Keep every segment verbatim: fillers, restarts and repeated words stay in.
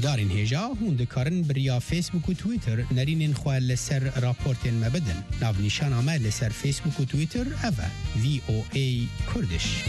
جارين هيجا هون دكارن بريا فيسبوك وتويتر نرين خواه لسر رابورتين مبدن ناف نشان عمال لسر فيسبوك وتويتر أفا في أو إي كردش.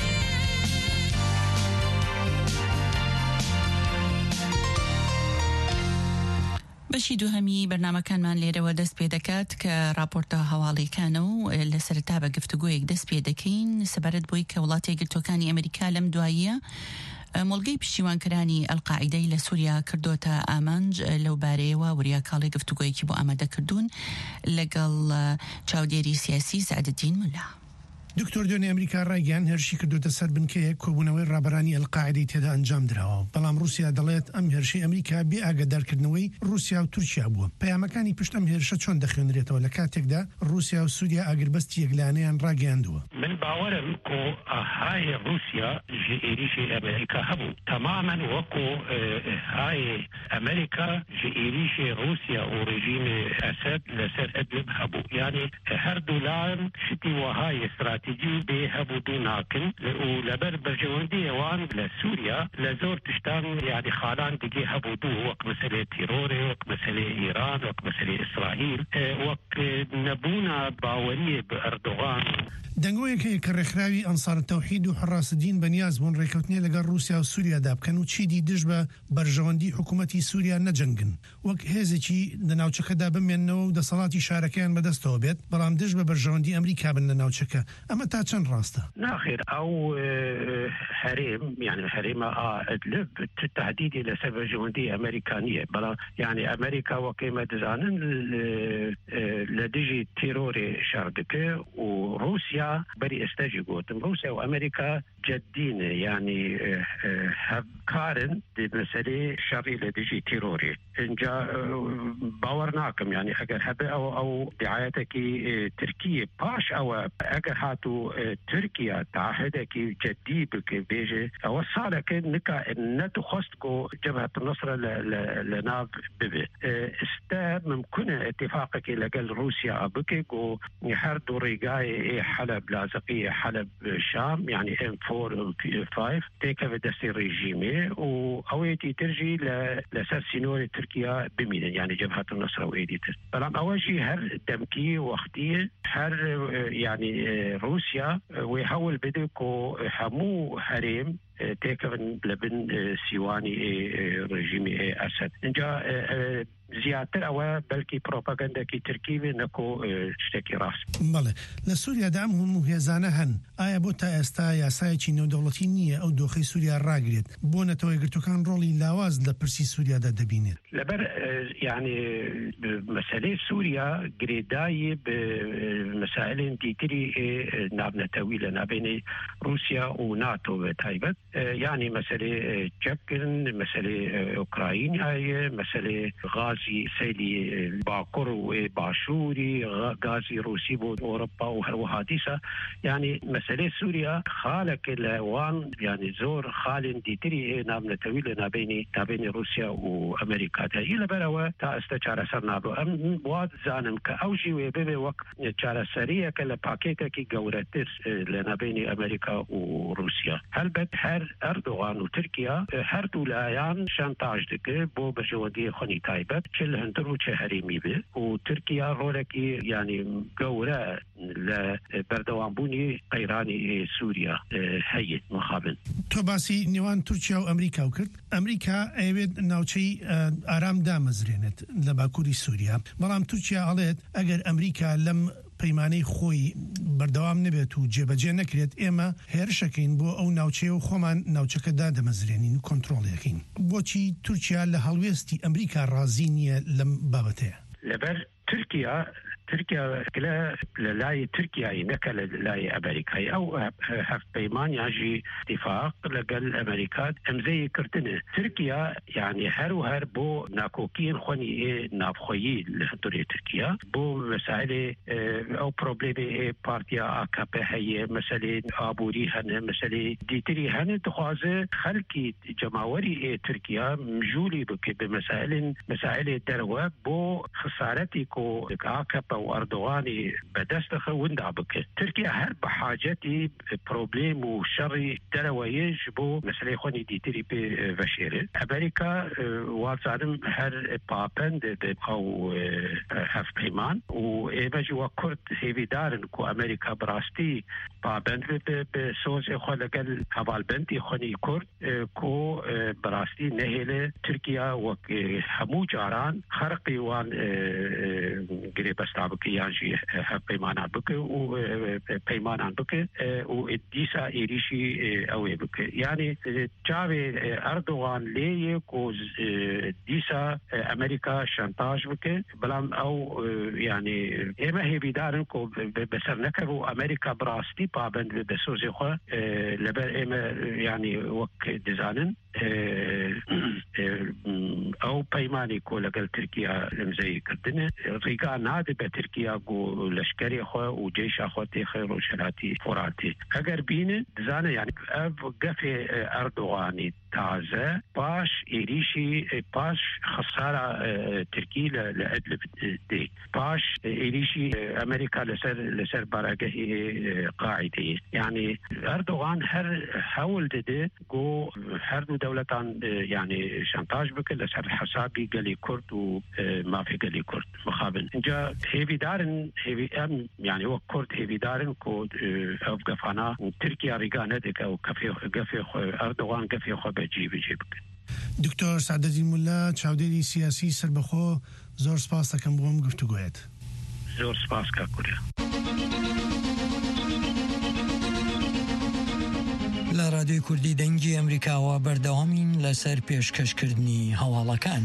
بەشی دووهەمی بەرنامەکانمان لێرەوە دەست پێ دەکات کە راپۆرتە هەواڵیکانە و لەسەرتا بە گفتوگۆیەک دەست پێ دەکەین سەبارەت بۆی کە وڵاتی یەکگرتووەکانی ئەمریکا لەم دواییە مۆڵگەی پشتیوانکەرانی ئەلقاعیدەی لە سووریا کردوتە ئامانج لەو بارەیەوە وریا کاڵی گفتوگۆیەکی بۆ ئامادەکردوون لەگەڵ چاودێری سیاسی سعدەدین مولا. دکتۆر دوێنێ ئەمریکا ڕایگەیان هێرشی کردوتە سەر بنکەیەک کۆبوونەوەی ڕابەرانی ئەلقاعیدەی تێدا ئەنجام درراوە، بەڵام رووسیا دەڵێت ئەم هێرشی ئەمریکا بێ ئاگادارکردنەوەی رووسیا و تورکیا بووە. پەیامەکانی پشت ئەم هێرشە چۆن دەخوێنرێتەوە لە کاتێکدا رووسیا و سووریا ئاگربەستی یەکلانەیان ڕاگەیاندووە؟ من باوەرم کۆ ئاهای رووسیا ژ ئێریشی ئەمریکا هەبوو تەمامەن وەکو های ئەمریکا ژ ئێریشی رووسیا و ڕێژیمی ئەسەد لەسەر ئەدلب هەبوو، یعنی هەردوو لایەن شتی وەهای استراتیجی بێ هەبوو دوو ناکن و لەبەر بەرژەوەندی ئەوان لە سووریا لە زۆر تشتان یعنی خاڵان دیگە هەبوو دوو وەک مەسەلەی تیرۆرێ، وەک مەسەلەی ئیران، وەک مەسەلەی ئیسرائیل، وەک نەبوونە باوەریە بە ئەردۆغان. دەنگۆیەکەیە کە ڕێکخراوی ئەنسار تەوحید و حڕاستدین بەنیاز بوون ڕێکەوتنێ لەگەڵ رووسیا و سووریادا بکەن و چیدی دژ بە بەرژەوەندی حکوومەتی سووریا نەجەنگن، وەک هێزێکی لە ناوچەکەدا بمێننەوە و دەسەڵاتی شارەکەیان بەدەستەوە بێت، بەڵام دژ بە بەرژەوەندی ئەمریکا بن لە ناوچەکە. ئەمە تا چەند ڕاستە؟ ناخێر ئەو هەرێم یعنی هەرێمە ئەدلب تهدیدی لەسەر بەرژەوەندی ئەمریکا نییە، بەڵام یعنی ئەمریکا وەکێمە دەزانن لە دژی تیرۆرێ شار دەکە و رووسیا بەری ئێستاژی گوتم رووسیا و ئەمریکا جددینە، یعنی هەفکارن مەسەلەی شەڕی لە دژی تیرۆرێ. اینجا باوەڕ ناکەم یعنی ئەگەر هەبێ ئەو ئەو دعایەتێکی تورکیە پاش ئەوە ئەگەر هاتوو تورکیا تعهدێکی جددی بکە بێژێ ئەوە ساڵێکە نکا نەتخواست کۆ جەبهەت النصرە لە ناو ببێ. ئێستا ممکنە اتفاقێکی لەگەڵ رووسیا بکە و هەردوو ڕێگای حەلب لازقیە حەلب شام یعنی ئێم فۆر و فایف تێکەوە دەستی ڕێژیمێ و ئەوەیەتی ترژی لەسەر سینۆری تورکیا بمینن یعنی جەبهەت النصرە و ئێدی تر، بەڵام ئەوەژی هەر دەمکی وەختیە هەر یعنی رووسیا وێ هەوڵ بدە کۆ هەموو هەرێم تێکەون لەبن سیوانی ڕێژیمی ئەسەد. اینجا زیاتر ئەوە بەلکی پرۆپاگەندێکی تورکی بێ نەکۆ شتێکی ڕاست. بەڵێ لە سووریادا ئەم هەموو هێزانە هەن، ئایا بۆ تا ئێستا یاسایەکی نێودەوڵەتی نییە ئەو دۆخەی سووریا ڕاگرێت بۆ نەتەوە یەکگرتووەکان ڕۆڵی لاواز لە پرسی سووریادا دەبینێت؟ لەبەر یعنی مەسەلەی سووریا گرێدایی بە مەسائلێن دیتری نابنەتەوی لە نابێنەی رووسیا و ناتۆ بە تایبەت، یعنی مەسەلەی چەپکردن، مەسەلەی ئوکراینایە، مەسەلەی غازی سەیلی باکوڕ و باشووری، غازی رووسی بۆ ئۆڕۆپا و هەروەها دیسە، یعنی مەسەلەی سووریا خاڵێکە لە وان یعنی زۆر خاڵێن دیتری نابنەتەوی لە نابێنی نابێنی رووسیا و ئەمریکادا. ی لەبەرەوە تا ئێستا چارەسەر نابوو. ئەم وا زانم کە ئەو ژیوێ ببێ وەک چارەسەریەکە لە پاکێتێکی گەورەتر لە نابێنی ئەمریکا و رووسیا. هەلبەت هەر ئەردۆغان و تورکیا هەردوو لایەن شانتاژ دەکرد بۆ بەرژەوەندی خۆنی تایبەت چ لە هەندەر و چه هەرێمی بێ و تورکیا ڕۆلێکی یعنی گەورە لە بەردەوامبوونی قەیرانی سووریا هەیە مخابن. تۆ باسی نێوان تورکیا و ئەمریکا و کرد. ئەمریکا ئەوێت ناوچەی ئارام دامەزرێنێت لە باکووری سووریا، بەڵام تورکیا ئەڵێت ئەگەر ئەمریکا لەم پەیمانەی خۆی بەردەوام نبێت و جێبەجێ نەکرێت ئێمە هێرشەکەین بۆ ئەو ناوچەیە و خۆمان ناوچەکەدا دەمەزرێنین و کۆنتڕۆڵەکەین. بۆچی تورکیا لە هەڵوێستی ئەمریکا ڕازی نییە لەم بابەتەیە؟ لەبەر تورکیا تورکیا لە لای تورکیایی نەکە لە لای ئەمریکایی ئەو هەفتپەیمانیاژی اتفاق لەگەل ئەمریکا ئەمزەی کردنە. تورکیا یعنی هەر و هەر بۆ ناکۆکیین خۆنی نافخۆیی لە هەندوری تورکیا بۆ مەسائلێ ئەو پرۆبلێمێ پارتیا ئاکاپە هەیە، مەسەلێ ئابووری هەنە، مەسەلێ دیتری هەنە، دخوازە خەلکی جەماوەری تورکیا مژوولی بکە بە مەسائلێن مەسائلێ دەرەوە بۆ خسارەتی کۆ ئاکاپە وأردوغاني بدست وندا بك تركيا هر بحاجتي بروبليم وشري درويج بو مسألة خوني دي تري بي بشيرة أمريكا وارزانم هر بابند أو هف بيمان وإيماجي وكرد هيفي دارن كو أمريكا براستي بابند بسوز إخوة لقل هبال بنتي خوني كرد كو براستي نهيلة تركيا وهمو جاران خرقي وان قريب استعبكي يانجي هف بيمان بك وبيمان بك وديسا إيريشي أوي بك يعني جاوي أردوغان ليه كو ديسا أمريكا شانتاج بك بلام أو يعني إما هي بدارن كو بسر نكرو أمريكا براستي بابند بسوزي خوا لبر إما يعني وك ديزانن أو بيماني كو لقل تركيا لمزي كردنه ريقا نادي بتركيا كو لشكري خوا وجيش أخوة تخير وشلاتي فراتي أقر بينه دزانه يعني أب قفي أردوغاني تازه باش إيريشي باش خسارة تركي لأدلب دي باش إيريشي أمريكا لسر لسر باراقه قاعدة يعني أردوغان هر حاول دي جو هر دولتان يعني شانتاج بك لسر حسابي قلي كرد وما في قلي كرد مخابن جا هيفي دارن هيفي أم يعني هو كرد هيفي دارن كو أفقا فانا تركيا ريقانة ديك أو كفي كفي أردوغان كفي خو بجي بجيبك دكتور سعدالدین مولا چاودێری سیاسی سربەخۆ زۆر سپاس دەکەم بۆم گفتوگویت زۆر سپاس کاکوریا لە رادیۆی کوردی دەنگی ئەمریکاوە بەردەوامین لەسەر پێشکەشکردنی هەواڵەکان.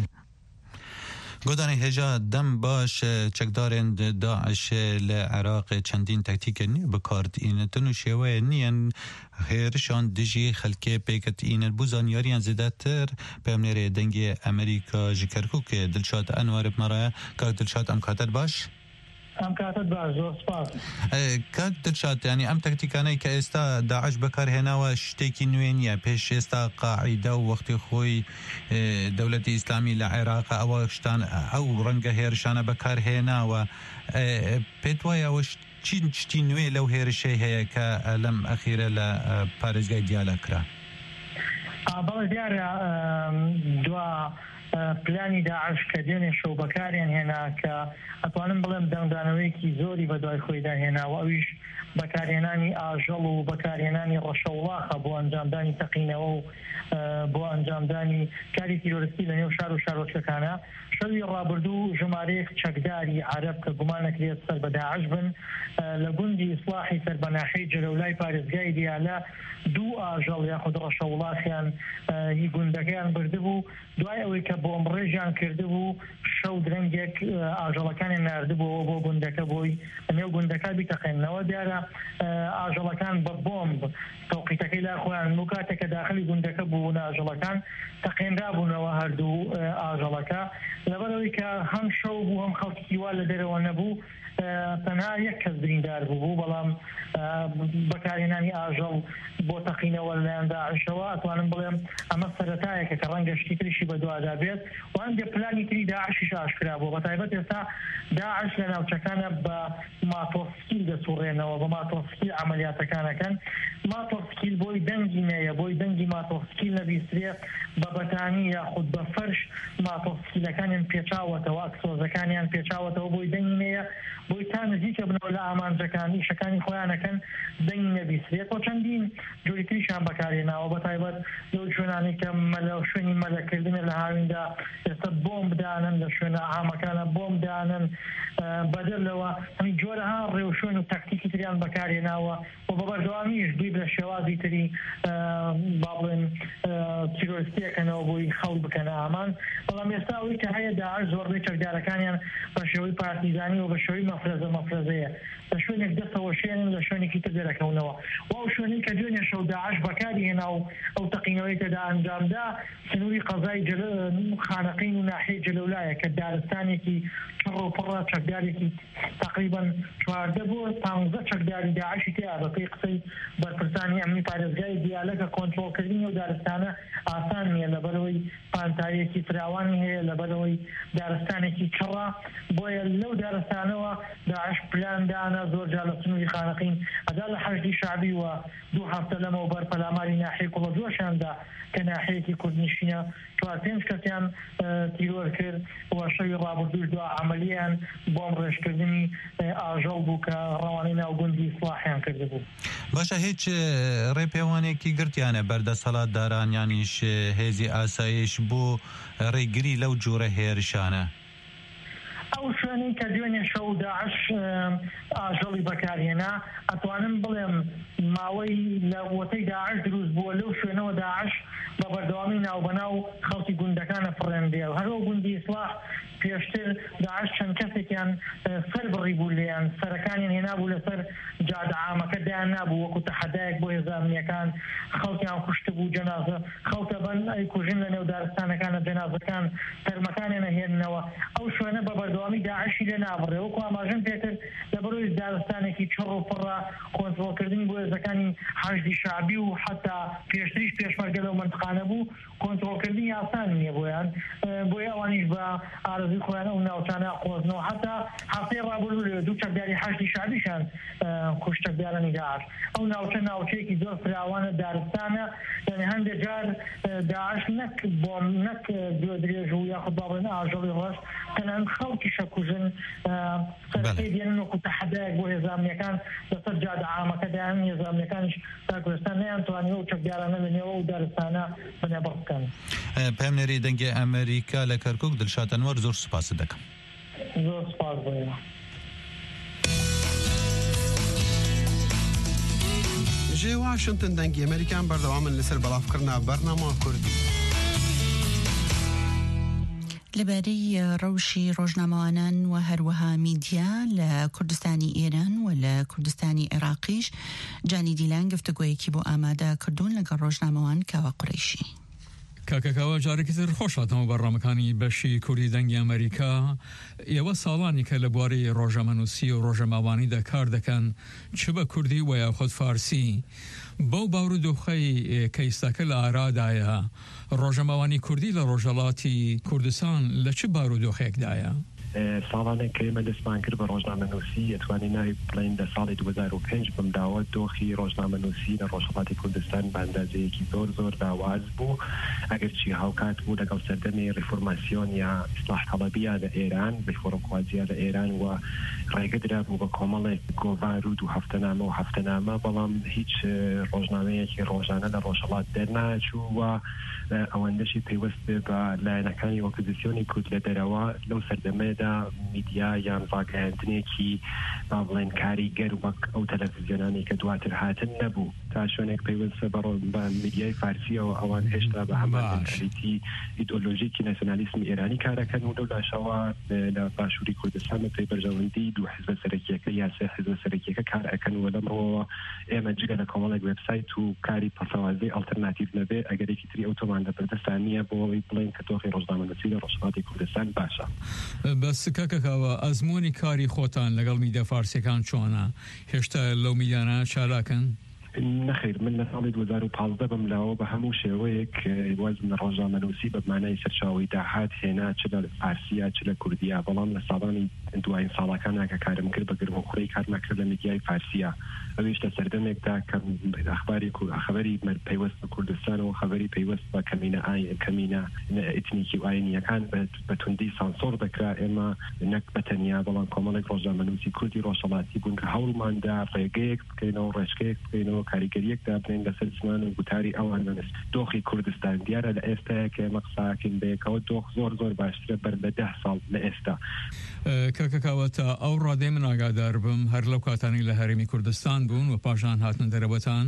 گۆدانی هێژا دەم باش چەکدارên داعش لە عێراق چەندین تەکتیکە بکاردئینەتن و شێوەیە نیەن هێرشان دژی خەلکێ پێکەتئینە بوو زانیاریان زیاتر پێمنێرێ دەنگی ئەمریکا ji Kerkûkê Dilşad Enwer بمەڕایە کاک Dilşad ئەم کاتت باش؟ ئەم کاتت باش زۆر سپاس. کاک Dilşad ینی ئەم تەکتیکانەی کە ئێستا داعش بەکارهێناوە شتێکی نوێ نیە پێش ئێستا قاعیدە و وەختی خۆی دەوڵەتی ئیسلامی لە عێراق ئەوە شتان ئەو ڕەنگە هێرشانە بەکارهێناوە پێت وایە ئەوە چین شتی نوێ لەو هێرشەی هەیە کە لەم ئەخیرە لە پارێزگای دیالە کرا؟ بەڵێ دیارە دوا پلانی داعش کە دێنێ شەو بەکاریان هێنا کە ئەتوانم بڵێم دەنگدانەوەیەکی زۆری بە دوای خۆیدا هێناوە ئەویش بەکارهێنانی ئاژەڵ و بەکارهێنانی ڕەشەوڵاخە بۆ ئەنجامدانی تەقینەوە و بۆ ئەنجامدانی کاری تیرۆریستی لە نێو شار و شارۆچەکانە. شەوی ڕابردوو ژمارەیەک چەکداری عەرەب کە گومانەکرێت سەر بە داعش بن لە گوندی ئیسلاحی سەربەناحەی جەلەولای پارێزگای دیالە دوو ئاژەڵ یاخود ڕەشەوڵاخیان هی گوندەکەیان بردبوو دوای ئەوەی کە بۆم ڕێژیان کردبوو شەو درەنگێک ئاژەڵەکانی ناردبووەوە بۆ گوندەکە بۆی نێو گوندەکە بیتەقێنەوە دیارە ئاژەڵەکان بە بۆمب تەوقیتەکەی لا خۆیان و کاتێک کە داخلی گوندەکە بوون ئاژەڵەکان تەقێنرا بوونەوە هەردوو ئاژەڵەکە لەبەرەوەی کە هەم شەو بوو هەم خەڵکی وا لە دەرەوە نەبوو تەنها یەک کەس بریندار بوو بەڵام بەکارهێنانی ئاژەڵ بۆ تەقینەوە لەلایەن داعشەوە ئەتوانم بڵێم ئەمە سەرەتایەکە کە ڕەنگە شتی تریشی بەدوادا بێت و هەندێک پلانی تری داعشیش ئاشکرا بوو بەتایبەت ئێستا داعش لە ناوچەکانە بە ماتۆسکیل دەسوڕێنەوە بە ماتۆسکیل عەمەلیاتەکانەکەن ماتۆسکیل بۆی دەنگی نەیە بۆی دەنگی ماتۆسکیل نەبیسترێ بە بەتانی یاخود بە فەرش ماتۆسکیلەکانیان پێچاوەتەوە ئەکسۆزەکانیان پێچاوەتەوە بۆی دەنگی نەیە بۆی تا نزیکە بنەوە لە ئامانجەکانی شەکانی خۆیانەکەن دەنگی نەبیسترێت بۆ چەندین جۆری تریشیان بەکارهێناوە بەتایبەت لەو شوێنانی کە مەلە شوێنی مەلەکردنە لە هاویندا ئێستا بۆمب دانن لە شوێنە عامەکانە بۆمب دانن بەدەرلەوە هەمی جۆرەها ڕێوشوێن و تەکتیکی تریان بەکارهێناوە و بە بەردەوامیش دوی لە شێوازی تری با بڵێن تیرۆریستیەکەنەوە بۆی خەڵک بکەنە ئامان بەڵام ئێستا ئەوەی کە هەیە داعش زۆربەی چەکدارەکانیان بە شێوەی پارتیزانی و بە شێوەی مەفرەزە مەفرەزەیە لە شوێنێک دەستەوە شوێنن لە شوێنێکی تر دەرەکەونەوە و ئەو شوێنەی کە دوێنێ شەو داعش بەکاری هێنا و ئەو تەقینەوەی کەدا ئەنجامدا سنووری قەزای خانەقین و ناحیەی جەلەولایە کە دارستانێکی چڕ و پڕە چەکدارێکی تقریبان چواردە بۆ پانزدە چەکداری داعشی تیا بەپێی قسەی بەرپرسانی ئەمنی پارێزگای دیالەکە کۆنتڕۆلکردنی و دارستانە ئاسان نییە لەبەرەوەی پانتایەکی فراوانی هەیە لەبەرەوەی دارستانێکی چڕە بۆیە لەو دارستانەوە داعش پلاندانە زۆر جا لە سنووری خانەقین ئەدا لە حەشدی شعبی و دوو هەفتە لەمەوە بەر پەلاماری ناحیەی کوڵەجۆشاندا کە ناحەیەکی کوردنشینە چوار پێنج کەسیان تیرۆر کرد و شەوی ڕابردووش دو عملیان بۆم ڕێژکردنی ئاژەڵ بوو کە ڕەوانەی ناوگوندی ئیسلاحیان کرده بوو. باشە هیچ ڕێپێوانێکی گرتیانە بەردەسەڵاتدارانیانیش هێزی ئاسایش بۆ ڕێگری لەو جۆرە هێرشانە؟ ئەو شوێنەی کە دوێنێ شەو داعش ئاژەڵی بەکارهێنا ئەتوانم بڵێم ماوەی لە وەتەی داعش دروست بووە لەو شوێنەوە داعش بە بەردەوامی ناوبەناو خەڵکی گوندەکانە فڕێندێ و هەرەوە گوندی ئیسلاح پێشتر داعش چەند کەسێکیان سەر بڕی بوو لێیان سەرەکانیان هێنابوو لەسەر جادە عامەکە دایان نابوو وەکو تەحەدایەک بۆ هێزە ئەمنیەکان خەڵکیان کوشت بوو جەنازە خەڵکە بەن ئەی کوژن لە نێو دارستانەکانە جەنازەکان تەرمەکانیان هێننەوە ئەو شوێنە بە بەردەوامی داعشی لێ نابڕێ وەکو ئاماژەم پێکرد لەبەرەوەی دارستانێکی چڕ و پڕە کۆنتڕۆلکردنی بۆ هێزەکانی حەشدی شعبی و حتا پێشتریش پێشمەرگە لەو منتقانە بوو کۆنتڕۆلکردنی ئاسان نییە بۆیان بۆیە ئەوانیش بە ئارەزوی خۆیان ئەو ناوچانە قۆزنەوە حتا هەفتەی ڕابردوو دوو چەکداری حەشدی شعبیشان کوشتەکدارانی داعش ئەو ناوچە ناوچەیەکی زۆر فراوانە دارستانە یعنی هەندێک جار داعش نەک بۆم نەک گوێ درێژ و یاخود با بڵێن ئاژەڵی ڕەش تەنانەت خەڵکیشە کوژن سەرەکەی دێنن وەکو تەحەدایەک بۆ هێزە ئەمنیەکان لەسەر جادە عامەکە دایان هێزە ئەمنیەکانیش تا کوردستان نەیانتوانیوە ئەو چەکدارانە لەنێوە و دارستانە بەنێبڕ بکەن. پێمنێری دەنگی ئەمریکا لە کەرکووک دڵشاد ئەنوەر زۆر سوپاس دەکەم. زۆر سوپاس بۆیە. ژێ واشنتن دەنگی ئەمریکان بەردەوامن لەسەر بەڵافکردنا بەرنامە کوردی. لەبارەی ڕەوشی ڕۆژنامەوانان و هەروەها میدیا لە کوردستانی ئێران و لە کوردستانی عێراقیش جانی دیلان گفتگویەکی بۆ ئامادە کردوون لەگەڵ ڕۆژنامەوان کاوە قوڕیشی. کاکەکەوە جارێکی تر خۆشاتەوە بەڕامەکانی بەشی کوردی دەنگی ئەمریکا ئێوە ساڵانی کە لە بواری ڕۆژەمەنووسی و ڕۆژەماوانیدا کار دەکەن چ بە کوردی و یاخود فارسی بەو باورودۆخەی کە ئێستاکە لە ئارادایە ڕۆژەماوانی کوردی لە ڕۆژهەڵاتی کوردستان لە چ باورودۆخەیەکدایە؟ ساڵانێک کە ئێمە دەستمان کرد بە ڕۆژنامەنووسی ئەتوانی ناوی بڵین لە ساڵی دوو هەزار و پێنج بمداوە دۆخی ڕۆژنامەنووسی لە ڕۆژهەڵاتی کوردستان بە ئەندازەیەکی زۆر زۆر داواز بوو ئەگەر چی هاوکات بوو لەگەڵ سەردەمی ڕیفۆرماسیۆن یا ئیسلاح تەڵەبیە لە ئێران ڕیفۆرمخوازیە لە ئێران و ڕێگەدرا بوو بە کۆمەڵێک گۆڤار و دوو هەفتەنامە و هەفتەنامە بەڵام هیچ ڕۆژنامەیەکی ڕۆژانە لە ڕۆژهەڵات دەرناچوو و ئەوەندەشی پەیوەست بە لایەنەکانی ئۆپۆزیسیۆنی کورد لە دەرەوە لەو سەردەمەدا میدیا یان ڕاگەیاندنێکی با بڵێن کاریگەر وەک ئەو تەلەڤیزیۆنانی کە دواتر هاتن نەبوو تا شوێنێک پەیوەستە بە میدیای فارسیەوە ئەوان هێشتا بە هەمان مێنتالیتی ئیدئۆلۆژیکی ناسیۆنالیسمی ئێرانی کارەکەن و لەو لاشەوە لە باشووری کوردستان بە پێی بەرژەوەندی دوو حیزبە سەرەکیەکە یا سێ حیزبە سەرەکیەکە کار ئەکەن و لەمەوە ئێمە جگە لە کۆمەڵێک وێبسایت و کاری پەسەوازی ئالتەرناتیڤ نەبێ ئەگەرێکی تری ئەوتۆمان لە بەردەستان نییە بۆ ئەوەی بڵێن کە دۆخی ڕۆژنامەنووسی لە ڕۆژهەڵاتی کوردستان باشە. بەس کاکەکەوە ئەزمموی کاری خۆتان لەگەڵ میدیا فارسیەکان چۆنە؟ هێشتا لەو میدیانە چالاکەن؟ نەخیر من لە ساڵی دوو هەزار و پانزدە بملاوە بە هەموو شێوەیەک وەزن ڕۆژنامەنووسی بە مانای سەرچاوی داهات هێنا چ لە فارسیە چ لە کوردیە بەڵام لە ساڵانی دوایین ساڵەکانە کە کارم کرد بە گرمەخوڕی کارمان کرد لە میدیای فارسیە ئەویش لە سەردەمێکدا کە ئەخباری خەبەری پەیوەست بە کوردستان و خەبەری پەیوەست بە کەمینە کەمینە ئیتنیکی و ئاینیەکان بە توندی سانسۆر دەکرا ئێمە نەک بەتەنیا بەڵام کۆمەڵێک ڕۆژنامەنووسی کوردی ڕۆژهەڵاتی بوون کە هەوڵماندا ڕێگەیەک بکەینەوە ڕێژگەیەک بکەینەوە کاریگەریەکدا بنین لەسەر زمان و گوتاری ئەوان نەنس دۆخی کوردستان دیارە لە ئێستاە کە ئێمە قساکەین بەیەکەوە دۆخ زۆر زۆر باشترە بەر لە ده ساڵ لە ئێستا. کاکەکەوەتە ئەو ڕادەی من ئاگادار بم هەر لەو کاتانی لە هەرێمی کوردستان بوون و پاشان هاتن دەرەوەتان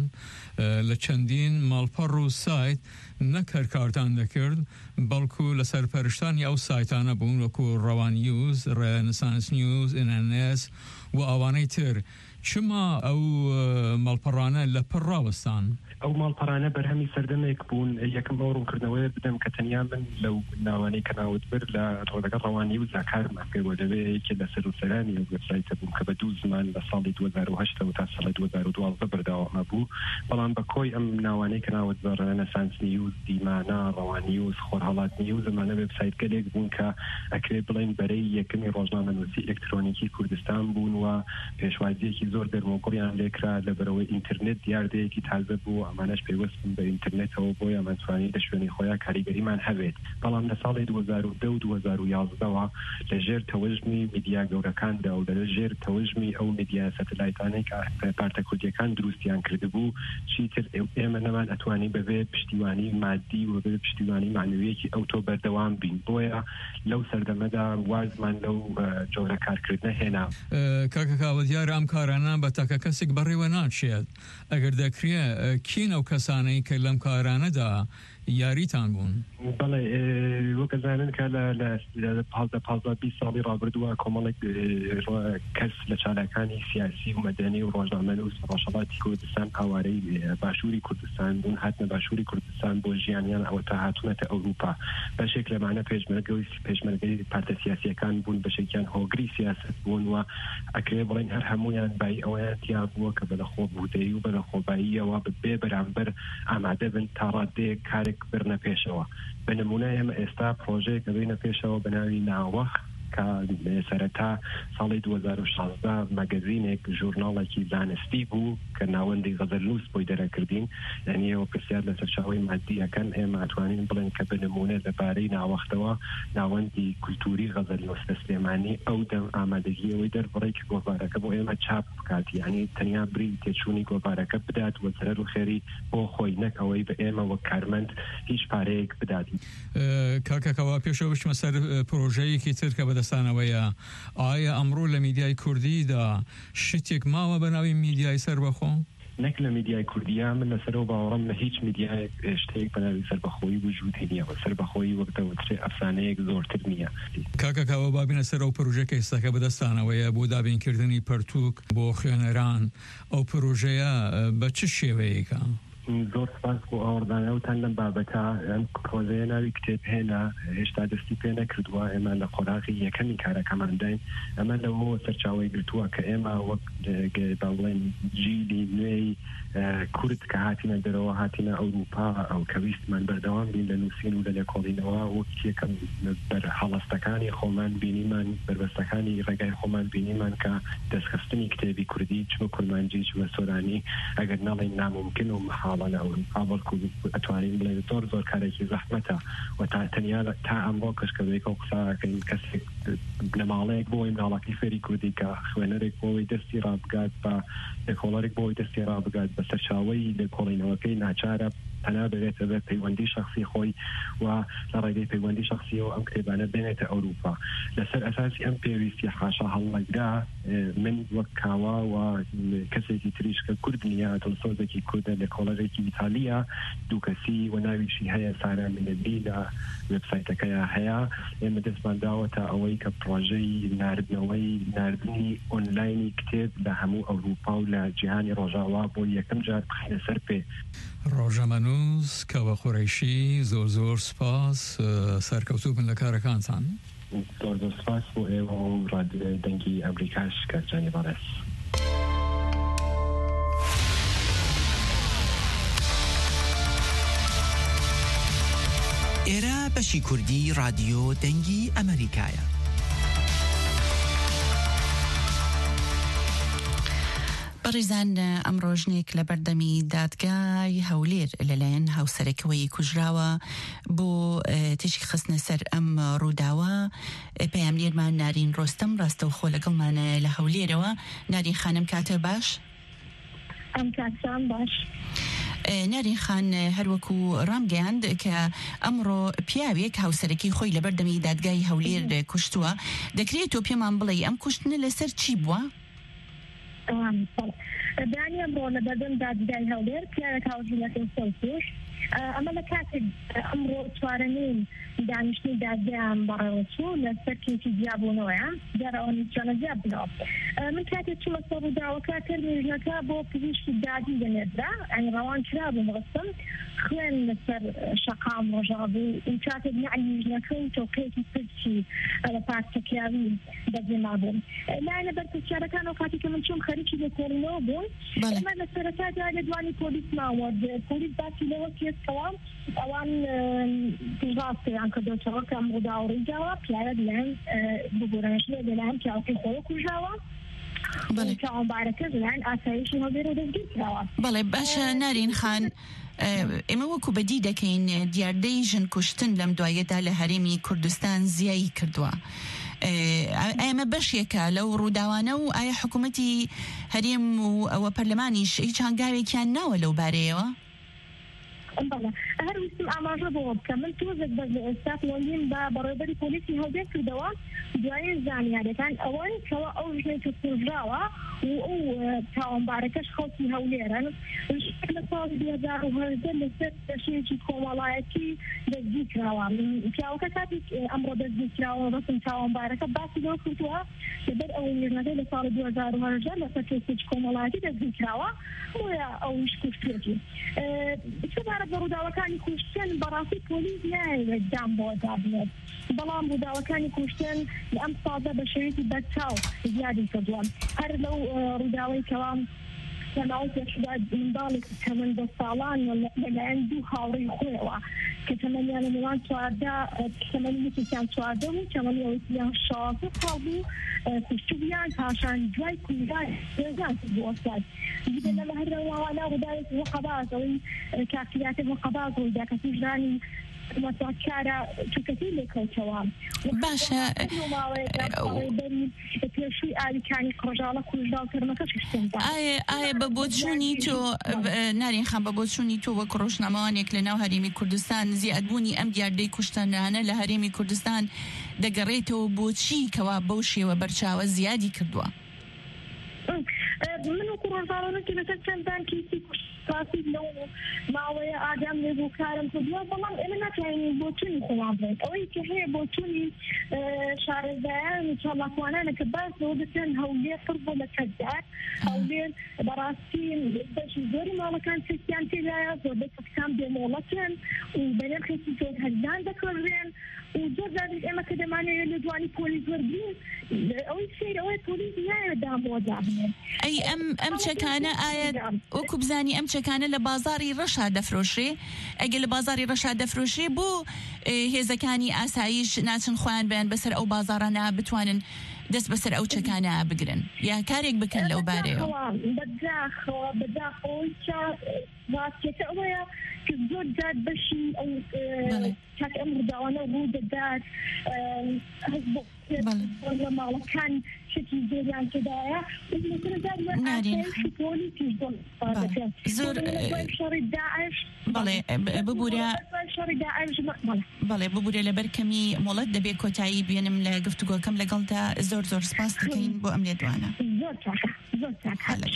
لە چەندین ماڵپەڕ و سایت نەک هەر کارتان دەکرد بەڵکو لە سەرپەرشتانی ئەو سایتانە بوون وەکو ڕەوان نیوز، ڕێنسانس نیوز، ئێن ئێن ئێس و ئەوانەی تر چما ئەو مەڵپەڕانە لە پڕاوەستان ئەو ماڵپەڕانە بەرهەمی سەردەمێک بوون یەکەم ئەو ڕوونکردنەوەی بدەم کە تەنیا من لەو ناوانەی کە ناوت بر لە ڕۆدەگە ڕەوانی و زاکارمان پێوە دەبێت لە سەر و سەرانی ئەو وێبسایتە بووم کە بە دوو زمان لە ساڵی دوو هەزار و هەشت تا ساڵی دوو هەزار و دوازدە بەردەوام بوو بەڵام بە کۆی ئەم ناوانەی کە ناوت بە ڕەنەسانس نیوز دیمانە ڕەوان نیوز خۆرهەڵات نیوز زمانە وێبسایت گەلێک بوون کە ئەکرێ بڵێن بەرەی یەکەمی ڕۆژنامەنووسی ئێلکترۆنیکی کوردستان بوون و پێشوازیەکی زۆر دەرمۆگۆڕیان لێکرا لەبەرەوەی ئینترنێت دیاردەیەکی تازە بوو ئەمانەش پێوەست بە ئینترنێتەوە بۆی ئەمانتوانی لە شوێنی خۆیان کاریگەریمان هەبێت بەڵام لە ساڵی دوو هەزار و دە و دوو هەزار و یازدەوە لە ژێر تەوەژمی میدیا گەورەکاندا و لە ژێر تەوەژمی ئەو میدیا سەتەلایتانەی کە پارتە کوردیەکان دروستیان کردبوو چیتر ئێمە نەمان ئەتوانی بەبێ پشتیوانی مادی و بەبێ پشتیوانی معنویەکی ئەو تۆ بەردەوام بین بۆیە لەو سەردەمەدا وازمان لەو جۆرە کارکردنە هێنا کاکە کاوە دیارە ئەم کارانە بە تاکە کەسێک بەڕێوە ناچێت ئەگەر دەکرێ کین ئەو کەسانەی کە لەم کارانەدا یاریتان بوون بەڵێ وەکەزانن کە لە پازدە پازدە بیست ساڵی ڕابردووە کۆمەڵێک کەس لە چالەکانی سیاسی و مەدەنی و ڕۆژنامەنووس ڕۆژهەڵاتی کوردستان ئاوارەی باشووری کوردستان بوون هاتنە باشووری کوردستان بۆ ژیانیان ئەوە تا هاتوونەتە ئەوروپا بەشێک لەمانە پێشمەرگەی پێشمەرگەی پارتە سیاسیەکان بوون بەشێکیان هۆگری سیاست بوون و ئەکرێ بڵێن هەر هەمویان بای ئەوەیان تیا بووە کە بەلەخۆ بوودەی و بەلەخۆباییەوە بێ بەرامبەر ئامادە بن تا ڕادەیەک کارێک برنە پێشەوە بە نمونە ئێمە ئێستا پرۆژەیەک دەبینە پێشەوە بە ناوی ناوەخت کە سەرەتا ساڵی دوو هەزار و شازدە مەگەزینێک ژورناڵێکی زانستی بوو کە ناوەندی غەزەلنووس بۆی دەرەکردین یعنی ئەوە پرسیار لە سەرچاوەی مادیەکەن ئێمە ئەتوانین بڵێن کە بە نمونە لەبارەی ناوەختەوە ناوەندی کولتوری غەزەلی سلێمانی ئەو دەم ئامادەگیەوەی دەربڕێکی گۆڤارەکە بۆ ئێمە چاپ بکات یعنی تەنیا بری تێچوونی گۆڤارەکە بدات و زەرەر و خێری بۆ خۆی نەک ئەوەی بە ئێمە وەک کارمەند هیچ پارەیەک بدات. کاکەکەوا پێشەوە بچمە سەر پرۆژەیەکی تر کە بەدەستانەوەیە ئایا ئەمڕۆ لە میدیای کوردیدا شتێک ماوە بە ناوی میدیای سەربەخۆ؟ نەک لە میدیای کوردیا من لەسەرەوە باوەڕم لە هیچ میدیای شتێک بە ناوی سەربەخۆیی وجودی نییە و سەربەخۆیی وەک دەوترێ ئەفسانەیەک زۆرتر نییە. کاکەکەوە بابینە سەر ئەو پرۆژەیە کە ئێستاکە بەدەستانەوەیە بۆ دابینکردنی پەرتووک بۆ خوێنەران ئەو پرۆژەیە بە چ شێوەیەکە؟ زۆر سپاس بۆ ئاوەردانەوتان لەم بابەتە ئەم پرۆژەیە ناوی کتێب هێنا هێشتا دەستی پێ نەکردووە ئێمە لە قۆراغی یەکەمی کارەکەمانداین ئەمە لەوە سەرچاوی گرتووە کە ئێمە وەک باڵێن جیلی نوێی کورد کە هاتینە دەرەوە هاتینە ئەوروپا ئەو کە ویستمان بەردەوام بین لە نووسین و لە لێکۆڵینەوە وەک یەکەم بەر هەڵەستەکانی خۆمان بینیمان بربەستەکانی ڕێگای خۆمان بینیمان کە دەستخستنی کتێبی کوردی چمە کورمانجی چمە سۆرانی ئەگەر ناڵێن ناممکن و محاڵە لە ئەوروپا بەڵکو ئەتوانین بڵێن زۆر زۆر کارێکی زەحمەتە و تا تەنیا تا ئەمڕۆ کەشکەوەیەکە و قساکەین کەسێک لە ماڵەیەک بۆی ماڵەکەی فێری کوردی کە خوێنەرێک بۆی دەستی ڕابگات بە لێکۆڵەرێک بۆی دەستی ڕابگات بە سەرچاوەی لێکۆڵینەوەکەی ناچارە پەنا بێتە بە پەیوەندی شخصی خۆی و لە ڕێگەی پەیوەندی شخصیەوە ئەم کتێبانە بێنێتە ئەوروپا لەسەر ئەساسی ئەم پێویستی حاشا هەڵەگرا من وەک کاوا و کەسێکی تریش کە کورد نییە دڵسۆزێکی کوردە لێکۆڵەرێکی ئیتالیا دوو کەسی و ناویشی هەیە سارا منەبی لە وێبسایتەکەیە هەیە ئێمە دەستمان داوەتە ئەوەی کە پرۆژەی ناردنەوەی ناردنی ئۆنلاینی کتێب لە هەموو ئەوروپا و لە جیهانی ڕۆژاوا بۆ یەکەم جار بخینە سەر پێ. ڕۆژەمەنووس کەوە قوڕیشی زۆر زۆر سپاس سەرکەوتوو بن لە کارەکانتان. زۆر زۆر سپاس بۆ ئێوە و ڕادیۆی دەنگی ئەمریکاش کارجانی بەڕێز. ئێرە بەشی کوردی رادیۆ دەنگی ئەمریکایە. بەڕێزان ئەم ڕۆژنێک لە بەردەمی دادگای هەولێر لەلایەن هاوسەرەکەوەی کوژراوە بۆ تشکی خستنە سەر ئەم ڕووداوە پەیامنێرمان نارین ڕۆستەم ڕاستەوخۆ لەگەڵمانە لە هەولێرەوە. نارین خانم کاتە باش؟ ئەم کاتسان باش. نارین خان هەروەکو ڕامگەیاند کە ئەمڕۆ پیاوێک هاوسەرەکەی خۆی لە بەردەمی دادگای هەولێر کوشتووە. دەکرێت تۆ پێمان بڵێ ئەم کوشتنە لەسەر چی بووە؟ دانیە بۆ لە بەردەم دادگای هەولێر پیاوێک هاوژینەکەی سەوتوش ئەمە لە کاتێک ئەمڕۆ چوارەمین دانیشتنی دادگایان بەڕێوەچوو لە سەر کێسی جیابوونەوەیە دیارە ئەوە نیچانە جیاب بنەوە من کاتێک چووە سەر ڕووداوەکە تەرمێژنەکە بۆ پزیشکی دادی دەنێدرا ئەنی ڕەوان کرا بوو ڕستم خوێن لەسەر شەقام ڕۆژا بوو و کاتێک نعلیژنەکە و تۆقەیەکی پرسی لە پارتەکیاوی بەجێما بوون لایەنە بەرپرسیارەکان و کاتی کە من چۆن خەریکی لێکۆڵینەوە بوون ئەمە لە سەرەتادا لە دوانی پۆلیس ماوەرد پۆلیس باسی لەوە کێسەوە ئەوان ڕاستیان کردوتەوە کە ئەم ڕووداوە ڕوویداوە پیاوە لەلایەن ببوورەنەش لەلایەن پیاوەکەی خۆی کوژاوە بەڵێ باشە نارین خان ئێمە وەکو بەدی دەکەین دیاردەی ژن کوشتن لەم دوایەدا لە هەرێمی کوردستان زیایی کردووە ئەمە بەشێکە لەو ڕووداوانە و ئایا حکوومەتی هەرێم و ئەوە پەرلەمانیش هیچ هەنگاوێکیان ناوە لەو بارەیەوە؟ هەر ویستم ئاماژە بۆ بکە من تۆزێک بەس لە ئێستا وەلیم بە بەڕێوەبەری پۆلیسی هەڵدێک کردەوە دوایە زانیاریەکان ئەوەن کەەوە ئەو ژنەی کە کوژراوە و ئەو تاوانبارەکەش خەڵکی هەولێرن لە ساڵی دوو هەزار و هەژدە لەسەر بەشێکی کۆمەڵایەتی دەستگیر کراوە پیاوەکە کاتی ئەمڕۆ دەستگیر کراوە ڕستم تاوانبارەکە باسی لەوە کردووە لەبەر ئەو ژنەکەی لە ساڵی دوو هەزار و هەژدە لەسەر کێسێکی کۆمەڵایەتی دەستگیر کراوە بۆیە ئەویش کوشتێتی بە ڕووداوەکانی کوشتن بەڕاستی پۆلیس نایەوێت دام بۆ دابنێت بەڵام ڕووداوەکانی کوشتن لە ئەم سازە بە شێوەیەکی بەرچاو زیادی کردووە هەر لەو ڕووداوەی کەوام لەماوەی پێشدا منداڵێکی تەمەن دە ساڵان لەلایەن دوو هاوڕێی خۆیەوە کە تەمەنیان لە نێوان چواردە تەمەنی یەکێکیان چواردە بوو تەمەنی ئەوەیان شازدە ساڵ بوو کوشتویان پاشان دوای کوژان هێزان بوو ئەستاد دیگە لەمە هەرەوەوانە ڕووداوێکی وەقەباز ئەوەی کاکتیاتی وەقەباز ڕوویدا کە کوژرانی مەساکارە چووکەتی لێکەوتەوە باشە پێشووی ئاویکانی قڕژاڵە کوژدا و تەرمەکە شتن ئایا بە بۆچوونی تۆ نارین خان بە بۆچوونی تۆ وەک ڕۆژنامەوانێک لە ناو هەرێمی کوردستان زیادبوونی ئەم دیاردەی کوشتەنانە لە هەرێمی کوردستان دەگەڕێتەوە بۆچی کەوا بەو شێوە بەرچاوە زیادی کردووە من وەکو ڕۆژاڵەوەکی لەسەر چەندان کیسی کوشتاسی لەو ماوەیە ئاگام لێبوو کارم کردووە بەڵام ئێمە ناتوانین بۆچوونی خۆمان بڵێت ئەوەی کە هەیە بۆچوونی شارەزایان و چاڵاکوانانە کە باس لەوە دەکەن هەولێر پڕ بۆ لە کەتدار هەولێر بەڕاستی بەشی زۆری ماڵەکان سێکیان تێدایە زۆربەی کەسان بێمۆڵەتن و بەنرخێکی زۆر هەرزان دەکڕێن و زۆر جارێک ئێمە کە دەمانەوێت لە دوانی پۆلیس وەرگین ئەوەی سیر ئەوەی پۆلیس نایەوێت دام بۆ دابنێن ئەی ئەم ئەم چەکانە ئایا وەکو بزانی ئەم چەکانە لە بازاری ڕەشا دەفرۆشرێ ئەگە لە بازاری ڕەشا دەفرۆشێ بۆ هێزەکانی ئاسایش ناچن خۆیان بەیان بەسەر ئەو بازارانە بتوانن دەست بەسەر ئەو چەکانە بگرن یا کارێک بکەن لەو بارەیەوە بەداخەوە بەداخەوەی ڕاستیەکە ئەوەیە کە زۆر جار بەشی ئەو چاک ئەم ڕووداوانە ڕوو دەدات لە ماڵەکان شتی زۆریان تێدایە زۆر بەڵێ ببوورە بەڵێ ببوورە لەبەر کەمی مۆڵەت دەبێت کۆتایی بێنم لە گفتوگۆکەم لەگەڵدا زۆر زۆر سپاس دەکەین بۆ ئەم لێدوانە زۆر چاکە زۆر چاکە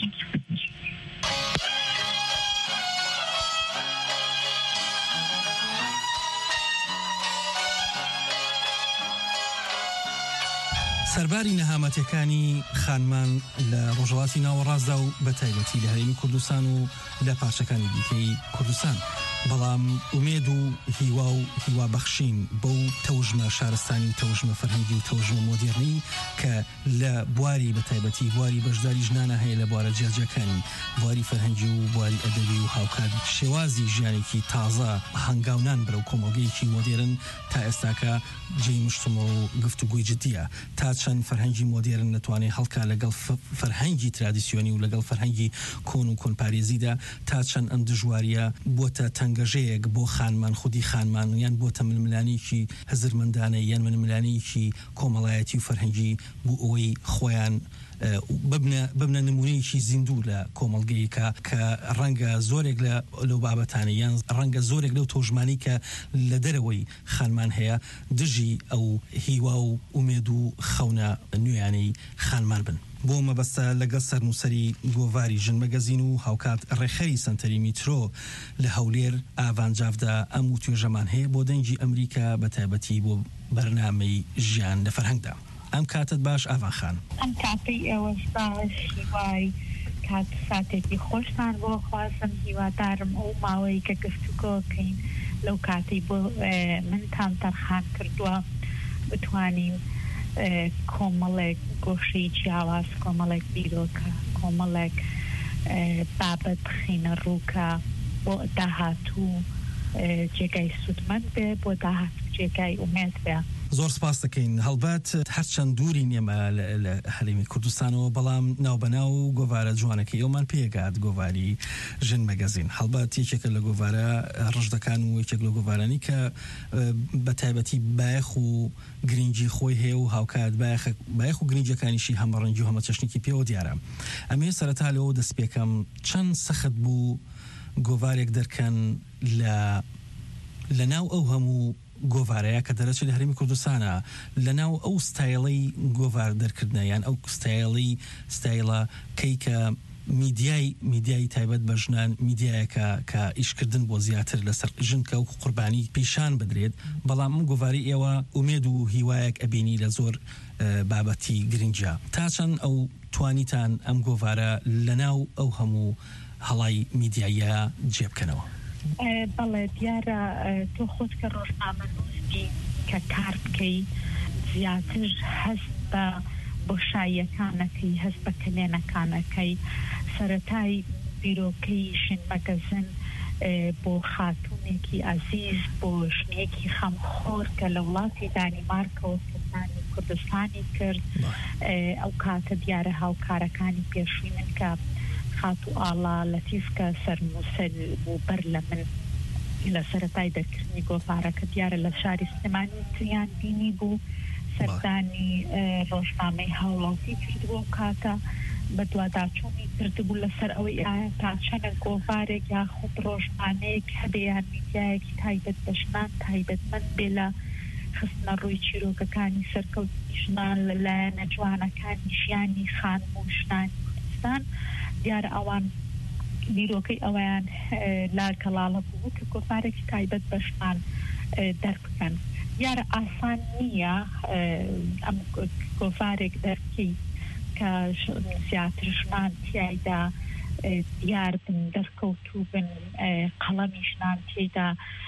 سەرباری نەهامەتەکانی خانمان لە ڕۆژهەڵاتی ناوەڕاستدا و بە تایبەتی لە هەرێمی کوردستان و لە پارچەکانی دیکەی کوردستان بەڵام ئومێد و هیوا و هیوا بەخشین بەو تەوژمە شارستانی و تەوژمە فەرهەنگی و تەوژمە مۆدێرنی کە لە بواری بە تایبەتی بواری بەشداری ژنانە هەیە لە بوارە جیاجەکانی بواری فەرهەنگی و بواری ئەدەبی و هاوکات شێوازی ژیانێکی تازە هەنگاونان برە و کۆمەڵگەیەکی مۆدێرن تا ئێستاکە جێی مشتمە و گفتوگوی جدیە تا چەند فەرهەنگی مۆدێرن نەتوانێت هەڵکا لەگەڵ فەرهەنگی ترادیسیۆنی و لەگەڵ فەرهەنگی کۆن و کۆنپارێزیدا تا چەند ئەم دژواریە بۆتە تەنگەژەیەک بۆ خانمان خودی خانمان یان بۆتە ململانێکی هەزرمەندانە یان ململانێکی کۆمەڵایەتی و فەرهەنگی بوو ئەوەی خۆیان ببنە نمونەیەکی زیندوو لە کۆمەڵگەیەکە کە ڕەنگە زۆرێک لە لەو بابەتانە یان ڕەنگە زۆرێک لەو تۆژمانی کە لە دەرەوەی خانمان هەیە دژی ئەو هیوا و ئومێد و خەونە نوێیانەی خانمان بن. بۆ مەبەستە لەگەڵ سەرنووسەری گۆڤاری ژن مەگەزین و هاوکات ڕێخەری سنتەری میترۆ لە هەولێر ئاڤانجافدا ئەم و توێژەمان هەیە بۆ دەنگی ئەمریکا بە تایبەتی بۆ بەرنامەی ژیان لە فەرهەنگدا. ئەم کاتت باش ئاڤان خان. ئەم کاتی ئێوەش باش هیوای کات ساتێکی خۆشتان بۆ خوازم هیوادارم ئەو ماوەی کە گفتوگۆکەین لەو کاتی بۆ منتان تەرخان کردووە بتوانین کۆمەڵێک گۆشەی جیاواز کۆمەڵێک بیرۆکە کۆمەڵێک بابەت بخینە ڕووکە بۆ داهاتوو جێگای سوودمەند بێ بۆ داهاتوو جێگای ئومێد بێ. زۆر سپاس دەکەین. هەڵبەت هەرچەند دووری نیەمە لە هەرێمی کوردستانەوە بەڵام ناوبەناو و گۆڤارە جوانەکەی ئەومان پێگات گۆڤاری ژن مەگەزین. هەڵبەت یەکێکە لە گۆڤارە ڕژدەکان و یەکێک لە گۆڤارانی کە بە تایبەتی بایەخ و گرنگی خۆی هەیە و هاوکات بایەخ و گرنگەکانیشی هەمە ڕەنگی و هەمە چەشنێکی پێوە دیارە. ئەمێ سەرەتا لەوە دەست پێکەم چەند سەخت بوو گۆڤارێک دەرکەن لە لەناو ئەو هەموو گۆڤارەیە کە دەرەچێت لە هەرێمی کوردستانە لەناو ئەو ستایڵەی گۆڤار دەرکردنە یان ئەو ستایڵی ستایڵە کەیکە میدیای میدیای تایبەت بە ژنان میدیایەکە کە ئیشکردن بۆ زیاتر لەسەر ژنکە و قوربانی پیشان بدرێت بەڵام ئەم گۆڤاری ئێوە ئومێد و هیوایەک ئەبینی لە زۆر بابەتی گرنگە. تا چەند ئەو توانیتان ئەم گۆڤارە لەناو ئەو هەموو هەڵای میدیایە جێبکەنەوە؟ بەڵێ دیارە تۆ خۆت کە ڕۆژنامەنووسی کە کار بکەی زیاتر هەست بە بۆشاییەکانەکەی هەست بە کلێنەکانەکەی سەرەتای بیرۆکەی ژن مەگەزین بۆ خاتوونێکی عەزیز بۆ ژنێکی خەمخۆر کە لە وڵاتی دانیمارکەوە سلمانی کوردستانی کرد ئەو کاتە دیارە هاوکارەکانی پێشووی من کە خاتو ئاڵا لەتیفکە سەرنووسەر بوو بەر لە من لە سەرەتای دەرکردنی گۆڤارەکە دیارە لە شاری سلێمانی تریان بینی بوو سەردانی ڕۆژنامەی هاوڵاتی کردبوو کاتە بە دوواداچوونی کردبوو لەسەر ئەوەی ئایا تا چەنە گۆڤارێک یاخود ڕۆژنامەیەک هەبێ یان میدیایەکی تایبەت بە ژنان تایبەتمەند بێ لە خستنە ڕووی چیرۆکەکانی سەرکەوتنی ژنان لەلایەنە جوانەکانی ژیانی خانم و ژنانی کوردستان دیارە ئەوان بیرۆکەی ئەویان لا کەڵاڵە بوو کە گۆڤارێکی تایبەت بە ژنان دەربکەن. دیارە ئاسان نییە ئەم گۆڤارێک دەرکەی کە زیاتر ژنان تیایدا دیار بن دەرکەوتوو بن قەڵەمی ژنان تێیدا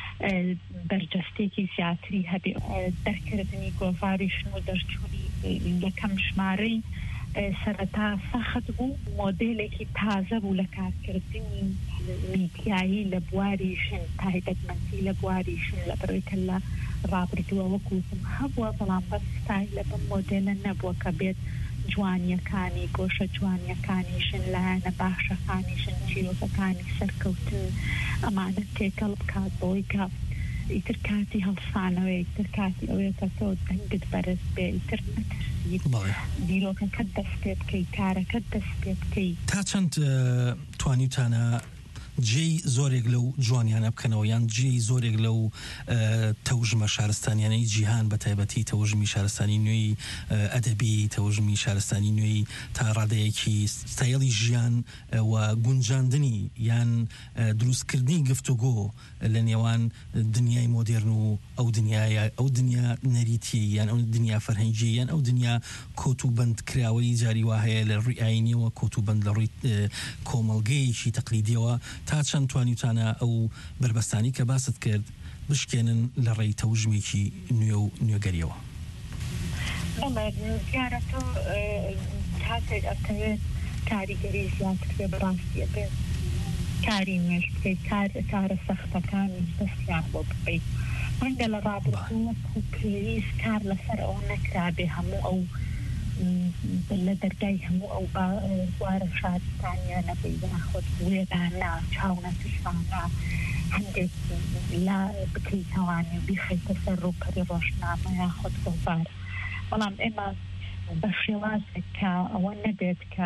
بەرجەستێکی زیاتری هەبێ. دەرکردنی گۆڤاری ژن و دەرچوونی یەکەم ژمارەی سەرەتا سەخت بوو مۆدێلێکی تازە بوو لە کارکردنی میدیایی لە بواری ژن تایبەتمەندی لە بواری ژن لە بڕێکە لە ڕابردووە وەکوتم هەبووە بەڵام بە ستایلە بە مۆدێلە نەبووە کە بێت جوانیەکانی گۆشە جوانیەکانی ژن لایەنە باشەکانی ژن چیرۆکەکانی سەرکەوتن ئەمانە تێکەڵ بکات بۆی کە ئیتر کاتی هەڵسانەوە ئیتر کاتی ئەوەیە کە تۆ دەنگت بەرز بێ ئیتر نەترسیت بیرۆکەکەت دەست پێ بکەی کارەکەت دەست پێ بکەی. تا چەند توانیتانە جێی زۆرێک لەو جوانیانە بکەنەوە یان جێی زۆرێک لەو تەوژمە شارستانیانەی جیهان بە تایبەتی تەوژمی شارستانی نوێی ئەدەبی تەوژمی شارستانی نوێی تا ڕادەیەکی ستایڵی ژیان و گونجاندنی یان دروستکردنی گفتوگۆ لە نێوان دنیای مۆدێرن و ئەو دنیای ئەو دنیا نەریتی یان ئەو دنیا فەرهەنگی یان ئەو دنیا کۆت و بەندکراوەی جاری وا هەیە لە ڕووی ئاینیەوە کۆت و بەند لە ڕووی کۆمەڵگەیەکی تەقلیدیەوە تا چەند توانیتانە ئەو بربەستانی کە باست کرد بشکێنن لە ڕێی تەوژمێکی نوێ و نوێگەریەوە؟ دیارە تۆ کاتێک ئەتەوێت کاریگەری زیاتر بێ بڕاستیە بێت کاری نوێش بکەیت کارە سەختەکانی دەستیان بۆ بکەیت ڕەنگە لە ڕابردووە پێویست کار لەسەر ئەوە نەکرابێ هەموو ئەو لە دەرگای هەموو ئەو بوارە شارستانیە نەبێ یاخۆت وێدانە چاونەتشانە هەندێک لا بکەیتەوانی بیخەیتە سەر ڕووپەری ڕۆژنامە یاخۆت گۆڤار بەڵام ئێمە بە شێوازێک کە ئەوە نەبێت کە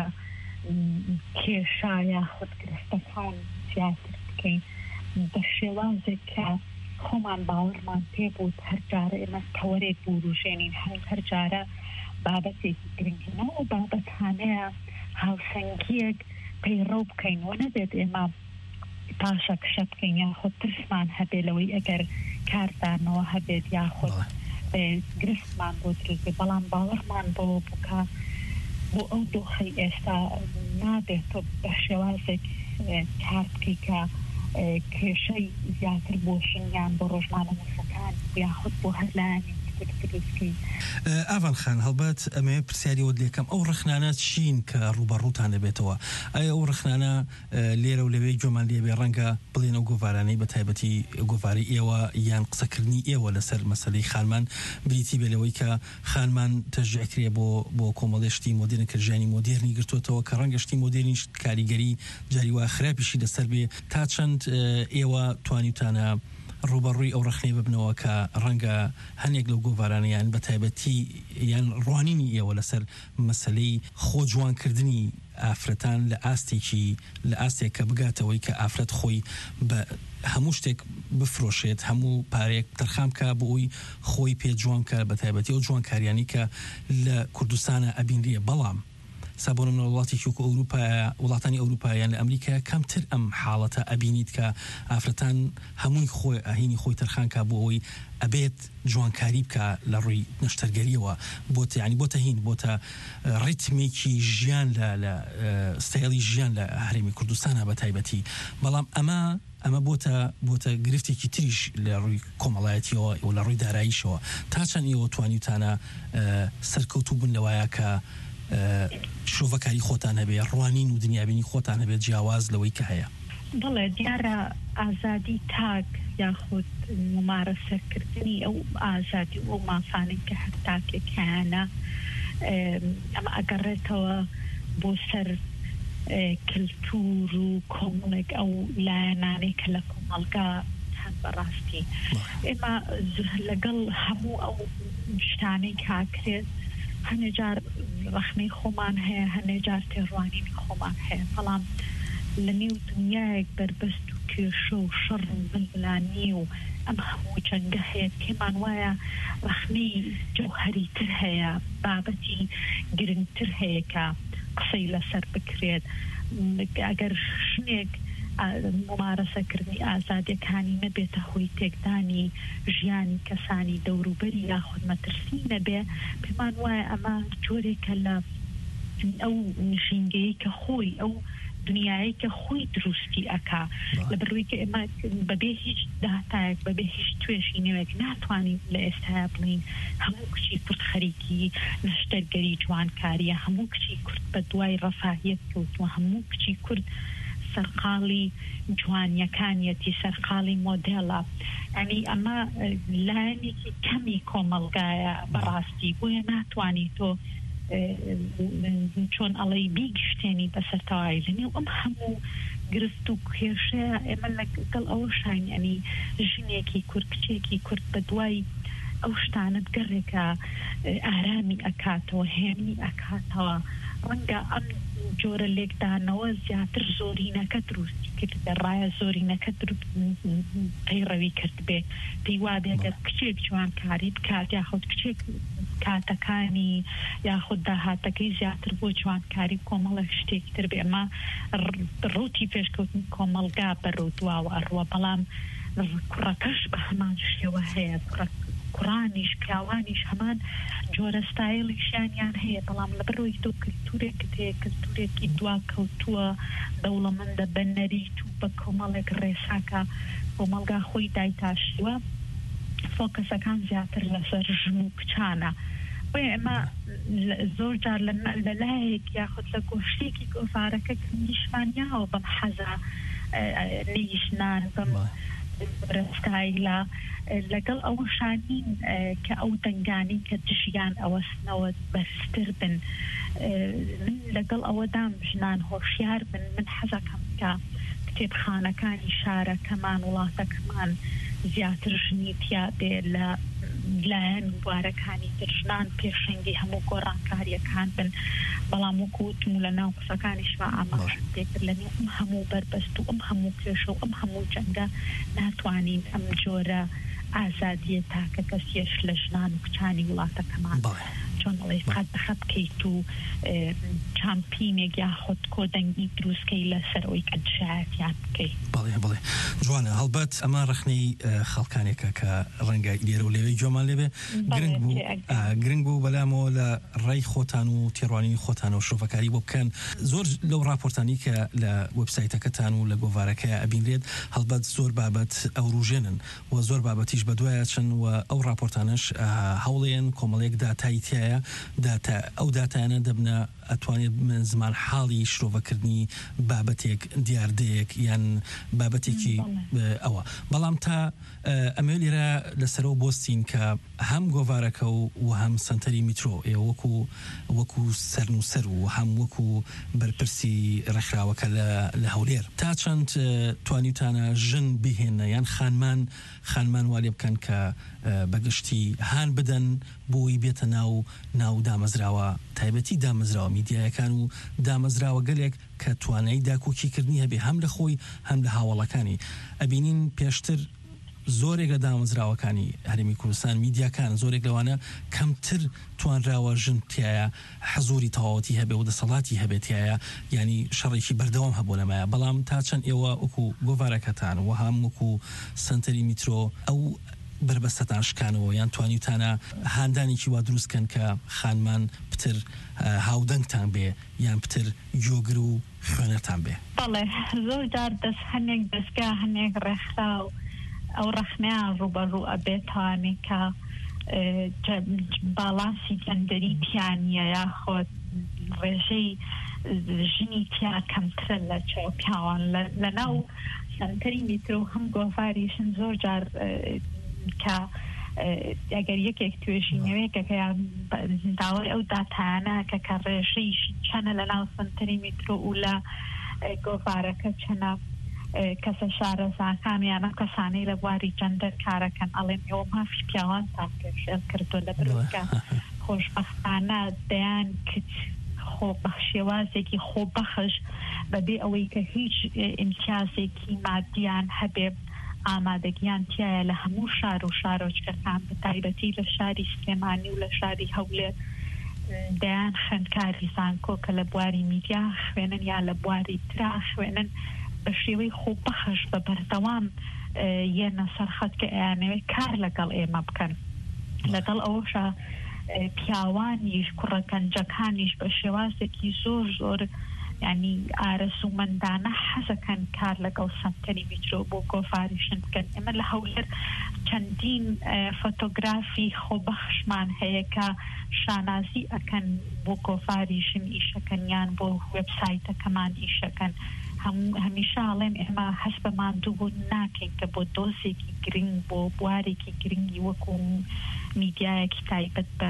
کێشایە خودگرفتەکان زیاتر بکەین بە شێوازێک کە خۆمان باوەڕمان پێ بوو هەرجارە ئێمە تەوەرێک بوروژێنین هەرجارە بابەتێکی گرنگینەوە و بابەتانەیە هاوسەنگیەک پەیڕەو بکەین و نەبێت ئێمە پاشە کشە بکەین یاخۆ ترسمان هەبێ لەوەی ئەگەر کاردانەوە هەبێت یاخۆ گرفتمان بۆ دروست بەڵام باوەڕمان بۆ بکە بۆ ئەو دۆخی ئێستا نابێتۆ بە شێوازێک کار بکەی کە کێشەی زیاتر بۆشنیان بۆ ڕۆژنامە نووسەکان یاخود بۆ هەر لایەنی ئاڤان خان هەڵبەت ئەمێ پرسیاریەوە لێکەم ئەو ڕخنانە چین کە ڕوبەڕووتان دەبێتەوە ئایا ئەو ڕخنانە لێرە و لەوەی جۆمان لێبێ ڕەنگە بڵێن ئەو گۆڤارانەی بە تایبەتی گۆڤاری ئێوە یان قسەکردنی ئێوە لەسەر مەسەلەی خانمان بریتی بێلەوەی کە خانمان تەشجیعکرێ بۆ بۆ کۆمەڵێشتی مۆدرن کە ژیانی مۆدرنی گرتوتەوە کە ڕەنگەشتی مۆدرنیش کاریگەری جاری وا خراپیشی لەسەر بێ تا چەند ئێوە توانیتانە ڕوبەڕووی ئەو ڕخنەی ببنەوە کە ڕەنگە هەنێک لەو گۆڤارانەیان بە تایبەتی یان ڕوانینی ئێوە لەسەر مەسەلەی خۆ جوانکردنی ئافرەتان لە ئاستێکی لە ئاستێک کە بگاتەوەی کە ئافرەت خۆی بە هەموو شتێک بفرۆشێت هەموو پارێک تەرخام کا بۆ ئەوی خۆی پێ جوانکە بە تایبەتی ئەو جوانکاریانی کە لە کوردستانە ئەبینریە بەڵام سابۆنم لە وڵاتێکی وەکو ئەوروپا وڵاتانی ئەوروپایان لە ئەمریکا کەمتر ئەم حاڵەتە ئەبینیت کە ئافرەتان هەمووی خۆی ئاهینی خۆی تەرخانکە بۆ ئەوەی ئەبێت جوانکاری بکە لە ڕووی نەشتەرگەریەوە بۆتە ینی بۆتە هین بۆتە ڕیتمێکی ژیان لە ستایلی ژیان لە هەرێمی کوردستانە بە تایبەتی بەڵام ئەمە ئەمە بۆتە بۆتە گرفتێکی تریش لە ڕووی کۆمەڵایەتیەوە و لە ڕووی داراییشەوە تا چەند ئێوە توانیتانە سەرکەوتوو بوون لەوایە کە شۆڤەکاری خۆتان هەبێ ڕوانین و دنیابینی خۆتان هەبێت جیاواز لەوەی کە هەیە بڵێ دیارە ئازادی تاک یاخود ممارەسەکردنی ئەو ئازادی ئەو مافانێک کە هەر تاکێکیانە ئەمە ئەگەڕێتەوە بۆ سەر کلتور و کۆمەڵێک ئەو لایەنانەی کە لە کۆمەڵگا هەن بەڕاستی ئێمە لەگەڵ هەموو ئەو شتانەی کاکرێت هەنێ جار ڕخنەی خۆمان هەیە هەنێ جار تێڕوانینی خۆمان هەیە بەڵام لە نێو دنیایەک بربەست و کێشە و شەڕ و بلبلانی و ئەم هەموو جەنگە هەیە پێمان وایە ڕخنەی جەوهەریتر هەیە بابەتی گرنگتر هەیە کە قسەی لەسەر بکرێت ئەگەر شنێک ممارەسەکردنی ئازادیەکانی نەبێتە هۆی تێکدانی ژیانی کەسانی دەوروبەری یاخود مەترسی نەبێ پێمان وایە ئەمە جۆرێکە لە ئەو نشینگەیە کە خۆی ئەو دنیایی کە خۆی دروستی ئەکا لە بڕووی کە ئێمە بەبێ هیچ داهاتایەک بەبێ هیچ توێژی نوێک ناتوانین لە ئێستایا بڵین هەموو کچی کورد خەریکی نەشتەرگەری جوانکاریە هەموو کچی کورد بە دوای ڕەفاهیەت کەوتووە هەموو کچی کورد سەرقاڵی جوانیەکانیەتی سەرقاڵی مۆدێڵە ئەنی ئەمە لایەنێکی کەمی کۆمەڵگایە بەڕاستی بۆیە ناتوانی تۆ چۆن ئەڵەی بیگشتێنی بەسەرتەوای لەنێو ئەم هەموو گرفت و کێشەیە ئێمە لەگەڵ ئەوە شاین ئەنی ژنێکی کورد کچێکی کورد بە دوای ئەو شتانت گەڕێکە ئارامی ئەکاتەوە هێنی ئەکاتەوە ڕەنگە ئەم جۆرە لێکدانەوە زیاتر زۆرینەکە دروستی کردە ڕایە زۆرینەکە پەیڕەوی کرد بێ پێی وابێ گەر کچێک جوانکاری بکات یاخود کچێک کاتەکانی یاخود داهاتەکەی زیاتر بۆ جوانکاری کۆمەڵە شتێکی تر بێ ئەمە ڕوتی پێشکەوتنی کۆمەڵگا بەڕوودواوە ئەڕوە بەڵام کوڕەکەش بە هەمان شێوە هەیە کوڕانیش پیاوانیش هەمان جۆرە ستایڵیشیانیان هەیە بەڵام لە بەرەوەی تۆ کلتورێکت هەیە کلتورێکی دوا کەوتووە دەوڵەمەندە بە نەریت و بە کۆمەڵێک ڕێساکە کۆمەڵگا خۆی دایتاشیوە فۆکەسەکان زیاتر لەسەر ژن و کچانە بۆیە ئێمە زۆر جار لە لایەک یاخود لە گۆشتێکی گۆڤارەکە گرنگیشمانیاوە بەم حەزە لیشنان بەم ستایلە لەگەڵ ئەوە شانین کە ئەو دەنگانی کە دژیان ئەوەستنەوە بەستر بن من لەگەڵ ئەوەدام ژنان هۆشیار بن من حەزەکەم کە کتێبخانەکانی شارەکەمان وڵاتەکەمان زیاتر ژنی تیا بێ لە لایەن بوارەکانی ترژنان پێشنگی هەموو گۆڕانکاریەکان بن بەڵام وەکوتم لە ناو قسەکانیشوا ئاماژەم پێکرد لە نێو ئەم هەموو بەربەست و ئەم هەموو کێشە و ئەم هەموو جەنگە ناتوانین ئەم جۆرە ئازادیە تاکە کەسیش لە ژنان و کچانی وڵاتەکەمان چۆن ئەڵێ قەت بەخەت بکەیت و چامپینێک یاخۆت کۆدەنگی دروستکەی لەسەرەوەی کە دژایەتیان بکەیت. بەڵێ بڵێ جوانە هەڵبەت ئەمە ڕخنەی خەڵکانێکە کە ڕەنگە لێرە و لێوەی جۆمان لێبێ گرنگ بوو گرنگ بوو بەلامەوە لە ڕێی خۆتان و تێڕوانی خۆتان و شۆفەکاری بۆ بکەن. زۆر لەو راپۆرتانی کە لە وێبسایتەکەتان و لە گۆڤارەکەی ئەبینرێت هەڵبەت زۆر بابەت ئەو ڕوژێنن و زۆر بابەتیش بەدوایە چن و ئەو راپۆرتانش هەوڵێن کۆمەڵێک داتایی تایە داتا ئەو داتانە دەبنە ئەتوانێت زمان حاڵی شرۆڤەکردنی بابەتێک دیاردەیەک یان بابەتێکی ئەوە بەڵام تا ئەمە لێرە لەسەرەوە بۆستین کە هەم گۆڤارەکە و هەم سنتەری میترۆ ئێ وەکو وەکو سەرنووسەر و هەم وەکو بەرپرسی ڕێکخراوەکە لە هەولێر تا چەند توانیتانە ژن بهێنە یان خانمان خانمان والێ بکەن کە بەگشتی هان بدەن بۆی بێتە ناو ناو دامەزراوە تایبەتی دامەزراوە میدیایەکان و دامەزراوە گەلێک کە توانایی داکۆکیکردنی هەبێ هەم لە خۆی هەم لە هاوڵەکانی ئەبینین پێشتر زۆرێک لە دامەزراوەکانی هەرێمی کوردستان میدیاکان زۆرێک لەوانە کەمتر توانراوە ژن تایە حەزوری تەواوەتی هەبێ و دەسەڵاتی هەبێتایە ینی شەڕێکی بەردەوام هەبوو لەمایە بەڵام تا چەند ئێوە وەکو گۆڤارەکەتان و هەم وەکو سنتەری میترۆ ئەو بربەستەتان شکانەوە یان توانیتانە هاندانێکی وا دروستکەن کە خانمان پتر هاودەنگتان بێ یان پتر جۆگر و خوێنەرتان بێ. بەڵێ زۆر جار دەست هەنێک دەستگا هەنێک ڕێکخرا و ئەو ڕەخنەیان ڕوبەڕوو ئەبێتوانی کە باڵانسی جەندەری پیانیە یاخۆت ڕێژەی ژنی تیا کەمترە لە چاو پیاوان لە ناو سنتەری میترۆ هەم گۆڤاریشن زۆر جار کە ئەگەر یەکێک توێژینەوەیەکەکەیان داوای ئەو داتانە کە کە ڕێژەیش چەنە لە ناو سنتەری میترۆ و لە گۆڤارەکە چەنە کەسە شارەزاکانیان ئەم کەسانەی لە بواری جەندەر کارەکەن ئەڵێن ئێوە مافی پیاوانتان پێشێل کردو لە بروکە خۆشبەختانە دەیان کچ خۆ بەخشێوازێکی خۆبەخش بەبێ ئەوەی کە هیچ ئیمتیازێکی مادیان هەبێ ئامادەگیان تایە لە هەموو شار و شارۆچکەکان بە تایبەتی لە شاری سلێمانی و لە شاری هەولێر دەیان خوێندکاری زانکۆ کە لە بواری میدیا خوێنن یا لە بواری ترا خوێنن بە شێوەی خۆبەخش بە بەردەوام یەنە سەرخەت کە ئەیانەوێت کار لەگەڵ ئێمە بکەن لەگەڵ ئەوەشە پیاوانیش کوڕەکەنجەکانیش بە شێوازێکی زۆر زۆر ینی ئارەسومەندانە حەزەکەن کار لەگەڵ سنتەری میترۆ بۆ گۆڤاریشن بکەن. ئێمە لە هەولێر چەندین فۆتۆگرافی خۆبەخشمان هەیە کە شانازی ئەکەن بۆ گۆڤاریشن ئیشەکەن یان بۆ وێبسایتەکەمان ئیشەکەن. هەمیشە ئاڵێن ئێمە هەست بە ماندوو ناکەین کە بۆ دۆزێکی گرنگ بۆ بوارێکی گرنگی وەکو میدیایەکی تایبەت بە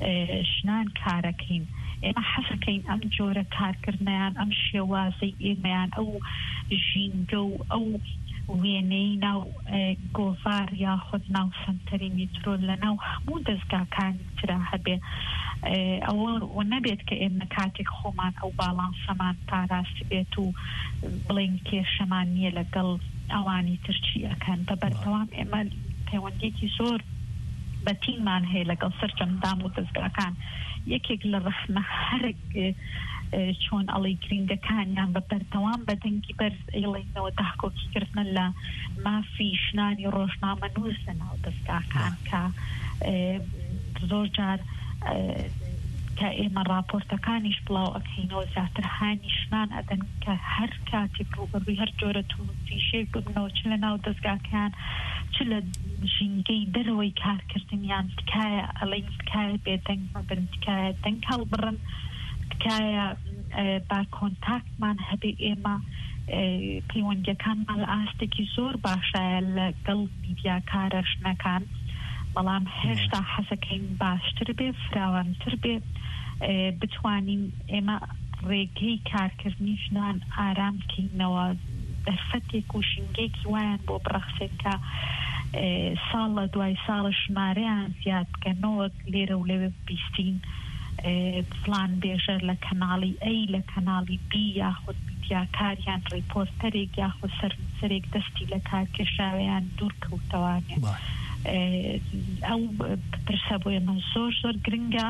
ژنان کارەکەین. ئێمە حەزەکەین ئەم جۆرە کارکردنیان ئەم شێوازەی ئێمەیان ئەو ژینگە و ئەو وێنەی ناو گۆڤار یاخود ناو سنتەری میترۆ لە ناو هەموو دەستگاکانی ترا هەبێ ئەوە نەبێت کە ئێمە کاتێک خۆمان ئەو باڵانسەمان پاراست بێت و بڵێن کێشەمان نییە لەگەڵ ئەوانی ترچی ئەکەن بە بەردەوام ئێمە پەیوەندێکی زۆر بەتینمان هەیە لەگەڵ سەرجەمدام و دەستگاکان. یەکێک لە ڕخنە هەرێک چۆن ئەڵی گرنگەکانیان بە بەردەوام بەدەنگی بەرز ئەیڵێنەوە داکۆکیکردنە لە مافی ژنانی ڕۆژنامە نووس لە ناو دەستگاکان کە زۆر جار کە ئێمە راپۆرتەکانیش بڵاو ئەکەینەوە زیاتر هانی ژنان ئەدەن کە هەر کاتێک ڕوبەڕووی هەر جۆرە تووتیشێک ببنەوە چ لە ناو دەستگاکان چ لە ژینگەی دەرەوەی کارکردنیان تکایە ئەڵێن تکایە بێدەنگ مەبن تکایە دەنگ هەڵبڕن تکایە با کۆنتاکتمان هەبێ ئێمە پەیوەندیەکانمان لە ئاستێکی زۆر باشایە لەگەڵ میدیاکارە ژنەکان بەڵام هێشتا حەزەکەین باشتر بێ فراوانتر بێ بتوانین ئێمە ڕێگەی کارکردنی ژنان ئارام بکەینەوە دەرفەتێک و شینگێکی وایان بۆ بڕەخسێت کە ساڵە دوای ساڵە ژمارەیان زیاد بکەنەوە لێرە و لەوێ بیستین فلان بێژەر لە کەناڵی ئەی لە کەناڵی بی یاخود میدیاکاریان ڕیپۆرتەرێک یاخود سەرنووسەرێک دەستی لە کارکێشاویان دوور کەوتەوانێ ئەو پرسە بۆ ئێمە زۆر زۆر گرنگە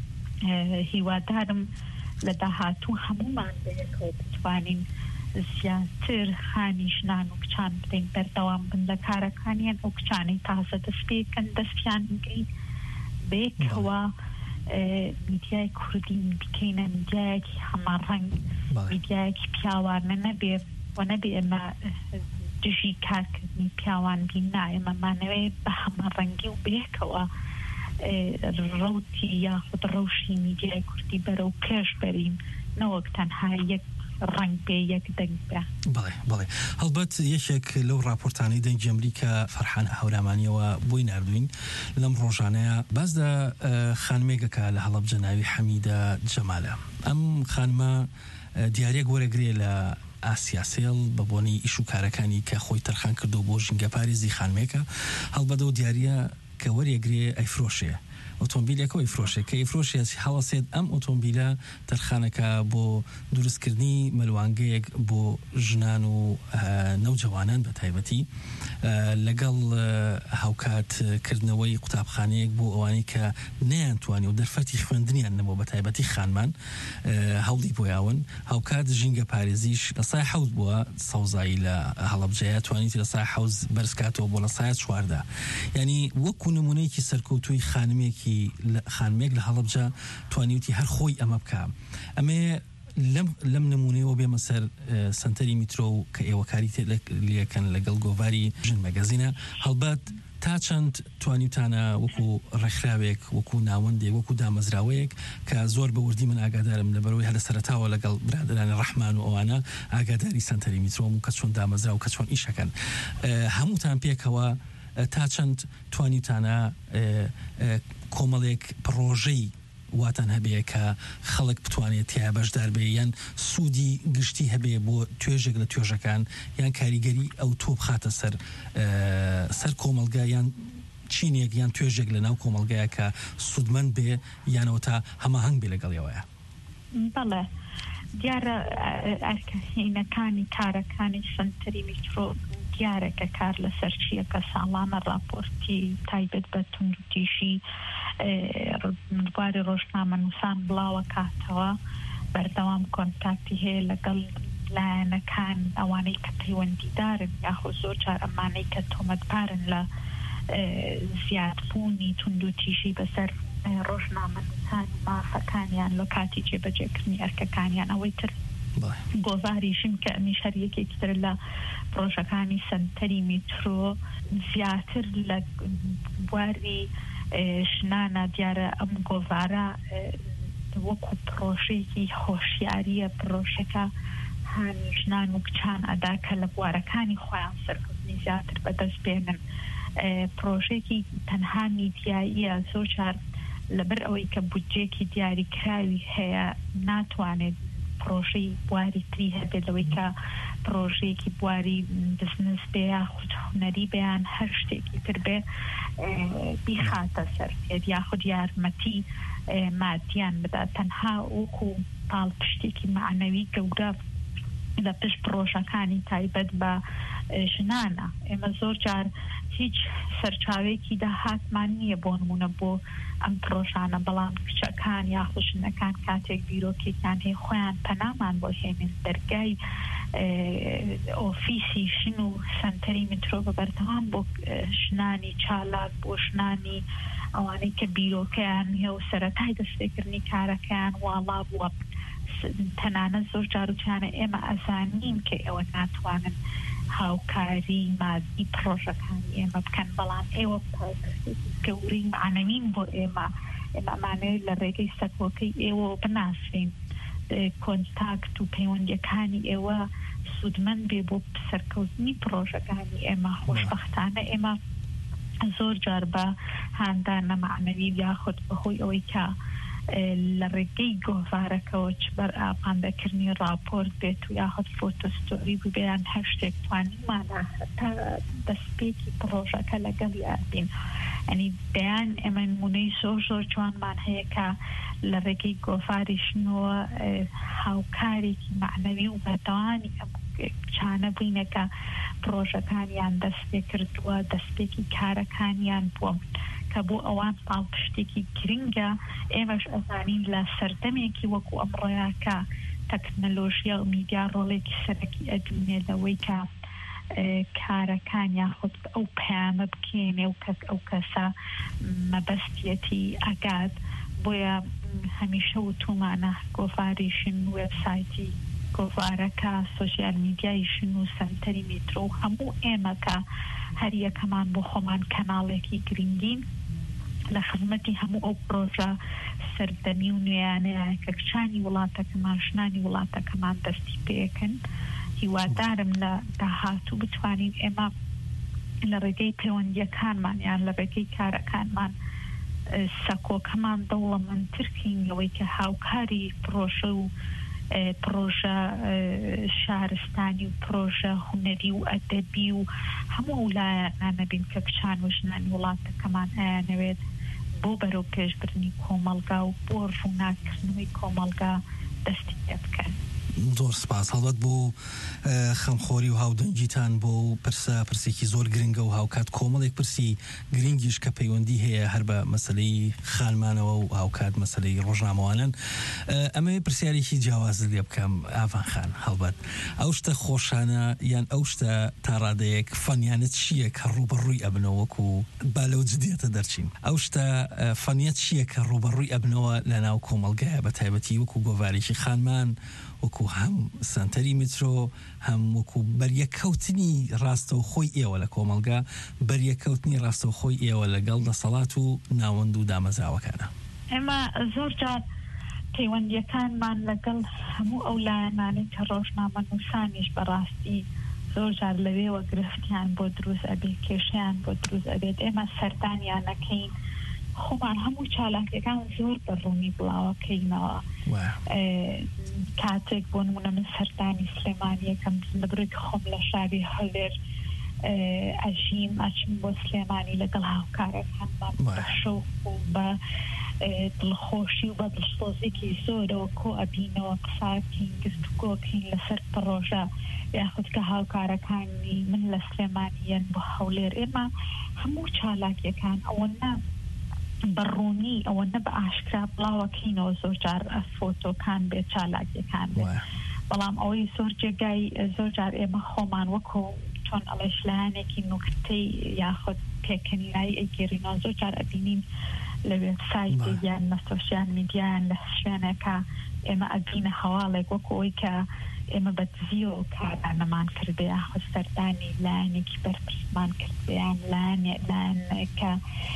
هیوادارم لە داهاتوو هەمومان بەیەکەوە بتوانین زیاتر خانی ژنان و کچان بدەین بەردەوام بن لە کارەکانیان ئەو کچانەی تازە دەست پێکەن دەستیان بگرین بێکەوە میدیای کوردی بکەینە میدیایەکی هەماڕەنگ میدیایەکی پیاوانە نەبێ و نەبێ ئێمە دژی کارکردنی پیاوان بین نا ئێمەمانەوێ بە هەماڕەنگی و بێکەوە ڕەوتی یاخود ڕەوشی میدیای کوردی بەرەو پێش بەرین نەوەک تەنها یەک ڕنگ بێ یەک دەنگ بێ. بەڵێ بەڵێ هەڵبەت یەکێک لەو راپۆرتانەی دەنگی ئەمریکا فەرحان هەورامانیەوە بۆی نردوین لەم ڕۆژانەیە باز لە خانمێکەکە لە هەڵەبجە ناوی حەمیدە جەمالە. ئەم خانمە دیارێک وەرەگرێ لە ئاسیاسێڵ بە بۆنی ئیش و کارەکانی کە خۆی تەرخان کردو بۆ ژینگە پارێزی خانمێکە هەڵبەدە و دیارە کە وەرێگرێ ئەیفرۆشێ ئۆتۆمبیلەکە ئەیفرۆشێ کە ئەیفرۆشێ هەڵەسێت ئەم ئۆتۆمبیلە تەرخانەکە بۆ دروستکردنی مەلوانگەیەک بۆ ژنان و نەوجەوانان بە تایبەتی لەگەڵ هاوکاتکردنەوەی قوتابخانەیەک بۆ ئەوانەی کە نەیانتوانی و دەرفەتی خوێندنیان نەبوو بە تایبەتی خانمان هەوڵی بۆیاون هاوکات ژینگە پارێزیش لە سای حەوت بووە سەوزایی لە هەڵەبجەیە توانیتی لە سای حەوت بەرزکاتەوە بۆ لە سایە چواردا یعنی وەکو نمونەیەکی سەرکەوتووی خانمێکی خانمێک لە هەڵەبجە توانیوتی هەر خۆی ئەمە بکە ئەمێ لەم نمونەیەوە بێمە سەر سنتەری میترۆ و کە ئێوەکاری لەکەن لەگەڵ گۆڤاری ژن مەگەزینە هەڵبەت تا چەند توانیوتانە وەکو ڕێکخراوێک وەکو ناوەندێک وەکو دامەزراوەیەک کە زۆر بە وردی من ئاگادارم لەبەرەوەی هەر لە سەرەتاوە لەگەڵ برادرانی ڕەحمان و ئەوانە ئاگاداری سنتەری میترۆم و کە چۆن دامەزرا و کە چۆن ئیشەکەن هەمووتان پێکەوە تا چەند توانیتانە کۆمەڵێک پرۆژەی واتان هەبێ کە خەڵک بتوانێت تیا بەشدار بێ یان سوودی گشتی هەبێ بۆ توێژێک لە توێژەکان یان کاریگەری ئەو تۆ بخاتە سەر سەر کۆمەلگا یان چینێک یان توێژێک لە ناو کۆمەلگایە کە سوودمەند بێ یانەوە تا هەماهەنگ بێ لەگەڵیەوەیە. بەڵێ دیارە ئەرکەهینەکانی کارەکانی سنتەری میترۆ دیارەکە کار لە سەرچیەکە ساڵانە راپۆرتی تایبەت بە توندوتیژی بواری ڕۆژنامە نووسان بڵاوە کاتەوە بەردەوام کۆنتاکتی هەیە لەگەڵ لایەنەکان ئەوانەی کە پەیوەندیدارن یاخۆ زۆر جار ئەمانەی کە تۆمەتبارن لە زیادبوونی توندوتیژی بەسەر ڕۆژنامە نووسان مافەکانیان لە کاتی جێبەجێکردنی ئەرکەکانیان ئەوەی تر گۆڤاریشم کە ئەمیش هەر یەکێکتر لە پرۆژەکانی سنتەری میترۆ زیاتر لە بواری ژنانە دیارە ئەم گۆڤارە وەکو پرۆژەیەکی هۆشیاریە پرۆژەکە هانی ژنان و کچان ئەدا کە لە بوارەکانی خۆیان سەرکەوتنی زیاتر بەدەست بێنن پرۆژێکی تەنها میدیاییە زۆر جار لەبەر ئەوەی کە بودجێکی دیاریکراوی هەیە ناتوانێت پرۆژەی بواری تری هەبێت لەوەی کە پرۆژێکی بواری بزنس بێ یاخود هونەری بەیان هەر شتێکی تر بێ بیخاتە سەر یاخود یارمەتی مادیان بدات تەنها وەکو پاڵ پشتێکی معنەوی گەورە لە پشت پرۆژەکانی تایبەت بە ژنانە ئێمە زۆر جار هیچ سەرچاوێکی داهاتمان نییە بۆ نمونە بۆ ئەم پرۆژانە بەڵام کچەکان یاخود ژنەکان کاتێک بیرۆکێکیان هەیە خۆیان پەنامان بۆ هێنن دەرگای ئۆفیسی شن و سنتەری میترۆ بەبەردەوام بۆ ژنانی چالاک بۆ ژنانی ئەوانەی کە بیرۆکەیان هەیە و سەرەتای دەستێکردنی کارەکەیان واڵا بووە تەنانە زۆر جاروچانە ئێمە ئەزانین کە ئێوە ناتوانن هاوکاری مادی پرۆژەکانی ئێمە بکەن بەڵام ئێوە گەوری معنەوین بۆ ئێمە ئێمەمانەوێت لە ڕێگەی سەکۆکەی ئێوە بناسرین کۆنتاکت و پەیوەندیەکانی ئێوە سوودمەند بێ بۆ سەرکەوتنی پرۆژەکانی ئێمە خۆشبەختانە ئێمە زۆر جار بە هاندانە معنەوی یاخود بەهۆی ئەوەی کە لە ڕێگەی گۆڤارەکەەوە بەر ئاپاندەکردنی راپۆرت بێت و یاخود فۆتۆستۆری ببیان هەر شتێک توانیمانە تا دەستپێکی پرۆژەکە لەگەڵ یابین ئەنی دەیان ئێمە نمونەی زۆر زۆر جوانمان هەیە کە لە ڕێگەی گۆڤاریشنەوە هاوکارێکی معنەوی و بەتەوانی چانە بووینەکە پرۆژەکانیان دەستپێ کردووە دەستپێکی کارەکانیان بووە کە بۆ ئەوان پاڵ پشتێکی گرنگە ئێمەش ئەزانین لە سەردەمێکی وەکو ئەمڕۆیاکە تەکنەلۆژیا و میدیا ڕۆڵێکی سەرەکی ئەدوێنێ لەوەی کە کارەکانیان خۆت ئەو پەیامە بکێنێ و ئەو کەسە مەبەستیەتی ئەگات بۆیە هەمیشە وتومانە گۆڤاریشن وێبسایتی گۆڤارەکە سۆشیال میدیایشن و سنتەری میترۆ و هەموو ئێمەکە هەر یەکەمان بۆ خۆمان کەناڵێکی گرنگین لە خزمەتی هەموو ئەو پرۆژە سەردەمی و نوێیانەیە کە کچانی وڵاتەکەمان ژنانی وڵاتەکەمان دەستی پێکەن هیوادارم لە داهاتوو بتوانین ئێمە لە ڕێگەی پەیوەندیەکانمان یان لە ڕێگەی کارەکانمان سەکۆکەمان دەوڵەمەندترکین لەوەی کە هاوکاری پرۆژە و پرۆژە شارستانی و پرۆژە هونەری و ئەدەبی و هەموو لایەنانە بین کە کچان و ژنانی وڵاتەکەمان ئەیانەوێت بۆ بەرەو پێشبردنی کۆمەڵگا و بۆ ڕووناکردنەوەی کۆمەڵگا دەستی پێ بکەن. زۆر سپاس هەڵبەت بۆ خەمخۆری و هاودەنگیتان بۆ پرسە پرسێکی زۆر گرنگە و هاوکات کۆمەڵێک پرسی گرنگیش کە پەیوەندی هەیە هەر بە مەسلەی خانمانەوە و هاوکات مەسلەی ڕۆژنامەوانن ئەمە پرسیارێکی جیاوازت لێ بکەم ئاڤان خان هەڵبەت ئەو شتە خۆشانە یان ئەو شتە تا ڕادەیەک فەنیانت چییە کە ڕوبەڕووی ئەبنەوە و با لەو جدیەتە دەرچین ئەو شتە فەنیەت چییە کە ڕوبەڕووی ئەبنەوە لە ناو کۆمەڵگایە بە تایبەتی وەکو گۆڤارێکی خانمان وەکو هەم سنتەری میترۆ هەم وەکو بەریەکەوتنی ڕاستە و خۆی ئێوە لە کۆمەڵگا بەریەکەوتنی ڕاستە و خۆی ئێوە لەگەڵ دەسەڵات و ناوەند و دامەزراوەکانە ئێمە زۆر جار پەیوەندیەکانمان لەگەڵ هەموو ئەو لایەنانەی کە ڕۆژنامە نووسانیش بەڕاستی زۆر جار لەوێوە گرفتیان بۆ دروست ئەبێ کێشیان بۆ دروست ئەبێت ئێمە سەردانیان نەکەین خۆمان هەموو چالاکیەکان زۆر بەڕوونی بڵاوەکەینەوە کاتێک بۆ نمونە من سەردانی سلێمانی یەکەم لەبرێک خۆم لە شاری هەولێر ئەژیم ئەچم بۆ سلێمانی لەگەڵ هاوکارەکانمان بە شەوق و بە دڵخۆشی و بە دڵسۆزێکی زۆرەوە کۆ ئەبینەوە قساکین گفتوگۆکین لەسەر پرۆژە یاخود کە هاوکارەکانی من لە سلێمانیەن بۆ هەولێر ئێمە هەموو چالاکیەکان ئەوەنە بەڕوونی ئەوەنە بە ئاشکرا بڵاوەکەینەوە زۆر جار فۆتۆکان بێت چالاکیەکان بێت بەڵام ئەوەی زۆر جێگای زۆر جار ئێمە خۆمان وەکو چۆن ئەڵێش لایەنێکی نوکتەی یاخود پێکەنینایی ئەیگەڕینەوە زۆر جار ئەبینین لە وێبسایت یان لە سۆشیال میدیایان لە شوێنەکە ئێمە ئەبینە هەواڵێک وەکو ئەوی کە ئێمە بە دزیۆ کارانەمان کردێ یاخود سەردانی لایەنێکی بەرپرسمان کردیان لایەنێکە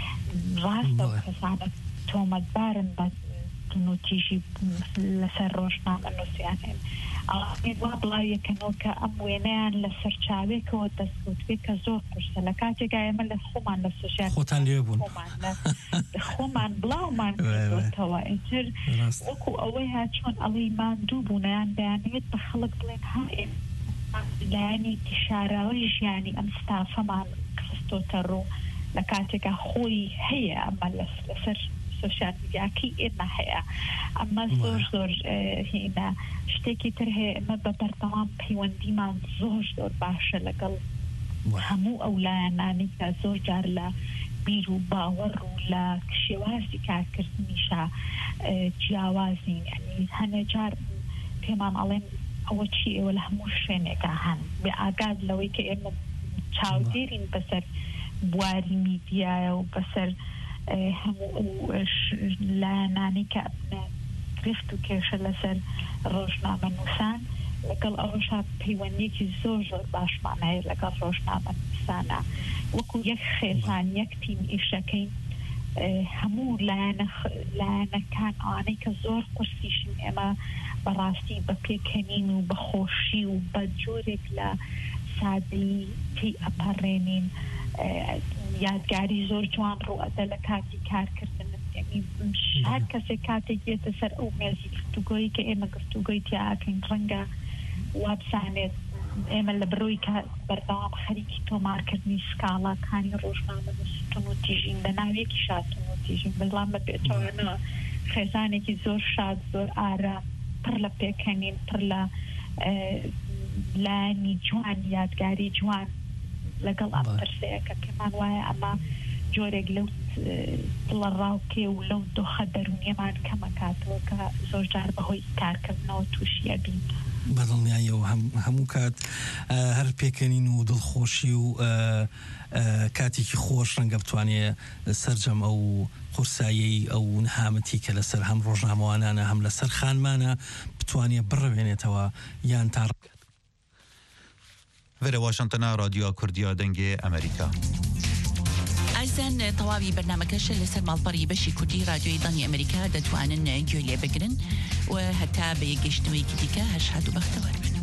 ڕاستە و کەسانە تۆمەتبارن بە نوتیژی لەسەر ڕۆژنامە نووسیان هێن ئەڵێن وا بڵاویەکەنەوە کە ئەم وێنەیان لە سەرچاوێکەوە دەستکەوتوێت کە زۆر قورسە لە کاتێکا ئێمە لە خۆمان لە سۆشیال خۆتان لێ بوون خۆمان بڵاومان کردوتەوە ئینتر وەکو ئەوەیە چۆن ئەڵێی ماندوو بوونیان دەیانوێت بە خەڵک بڵێن ها لایەنی شاراوەی ژیانی ئەم ستافەمان خستۆتە ڕوو لە کاتێکا خۆی هەیە ئەمە لەسەر سۆشیال میدیاکەی ئێمە هەیە ئەمە زۆر زۆر هێنا شتێکی تر هەیە ئەمە بە بەردەوام پەیوەندیمان زۆر زۆر باشە لەگەڵ هەموو ئەو لایەنانی کە زۆر جار لە بیر و باوەڕ و لە شێوازی کارکردنیشە جیاوازین ئەنی هەنە جار پێمان ئەڵێن ئەوە چی ئێوە لە هەموو شوێنێکە هەن بێ ئاگاد لەوەی کە ئێمە چاودێرین بەسەر بواری میدیایە و بەسەر هەموو لایەنانی کە گرفت و کێشە لەسەر ڕۆژنامە نووسان لەگەڵ ئەوەشا پەیوەندیەکی زۆر زۆر باشمان هەیە لەگەڵ ڕۆژنامە نووسانە وەکو یەک خێزان یەک تیم ئیشەکەین هەموو لایەنەکان ئەوانەی کە زۆر قورسیشن ئێمە بەڕاستی بە پێکەنین و بە خۆشی و بە جۆرێک لە سادەیی پێی ئەپەڕێنین یادگاری زۆر جوان ڕوئەدە لە کاتی کارکردن یعنی هەر کەسێک کاتێک بێتە سەر ئەو مێزی گفتوگۆیی کە ئێمە گفتوگۆی تیاکەین ڕەنگە وابزانێت ئێمە لە بڕۆی کە بەردەوام خەریکی تۆمارکردنی سکاڵاکانی ڕۆژنامە نووسین و تیژین لە ناوێکی شاتون و تیژین بەڵام بە بێتەوەنەوە خێزانێکی زۆر شاد زۆر ئارە پڕ لە پێکەنین پڕ لە لانی جوان یادگاری جوان لەگەڵ ئەم پرسەیەکە پێمان وایە ئەمە جۆرێک لەو دڵە ڕاوکێ و لەو دۆخە دەرونیەمان کەمەکاتەوە کە زۆر جار بەهۆی کارکردنەوە تووشیە بین بەدڵنیایە و هەموو کات هەر پێکەنین و دڵخۆشی و کاتێکی خۆش ڕەنگە بتوانێت سەرجەم ئەو قورسایی ئەو نەهامەتی کە لەسەر هەم ڕۆژنامەوانانە هەم لەسەر خانمانە بتوانێت بڕەوێنێتەوە یان تا وەرە واشنتنە رادیۆ کوردیا دەنگی ئەمریکا. ئازان تەواوی بەرنامەکەشە لەسەر ماڵپەڕی بەشی کوردی رادیۆی دڵنی ئەمریکا دەتوانن گوێ لێ بگرن و هەتا بە یەکگەشتنەوەیەکی دیکە هەشاد و بەختەوەر بن.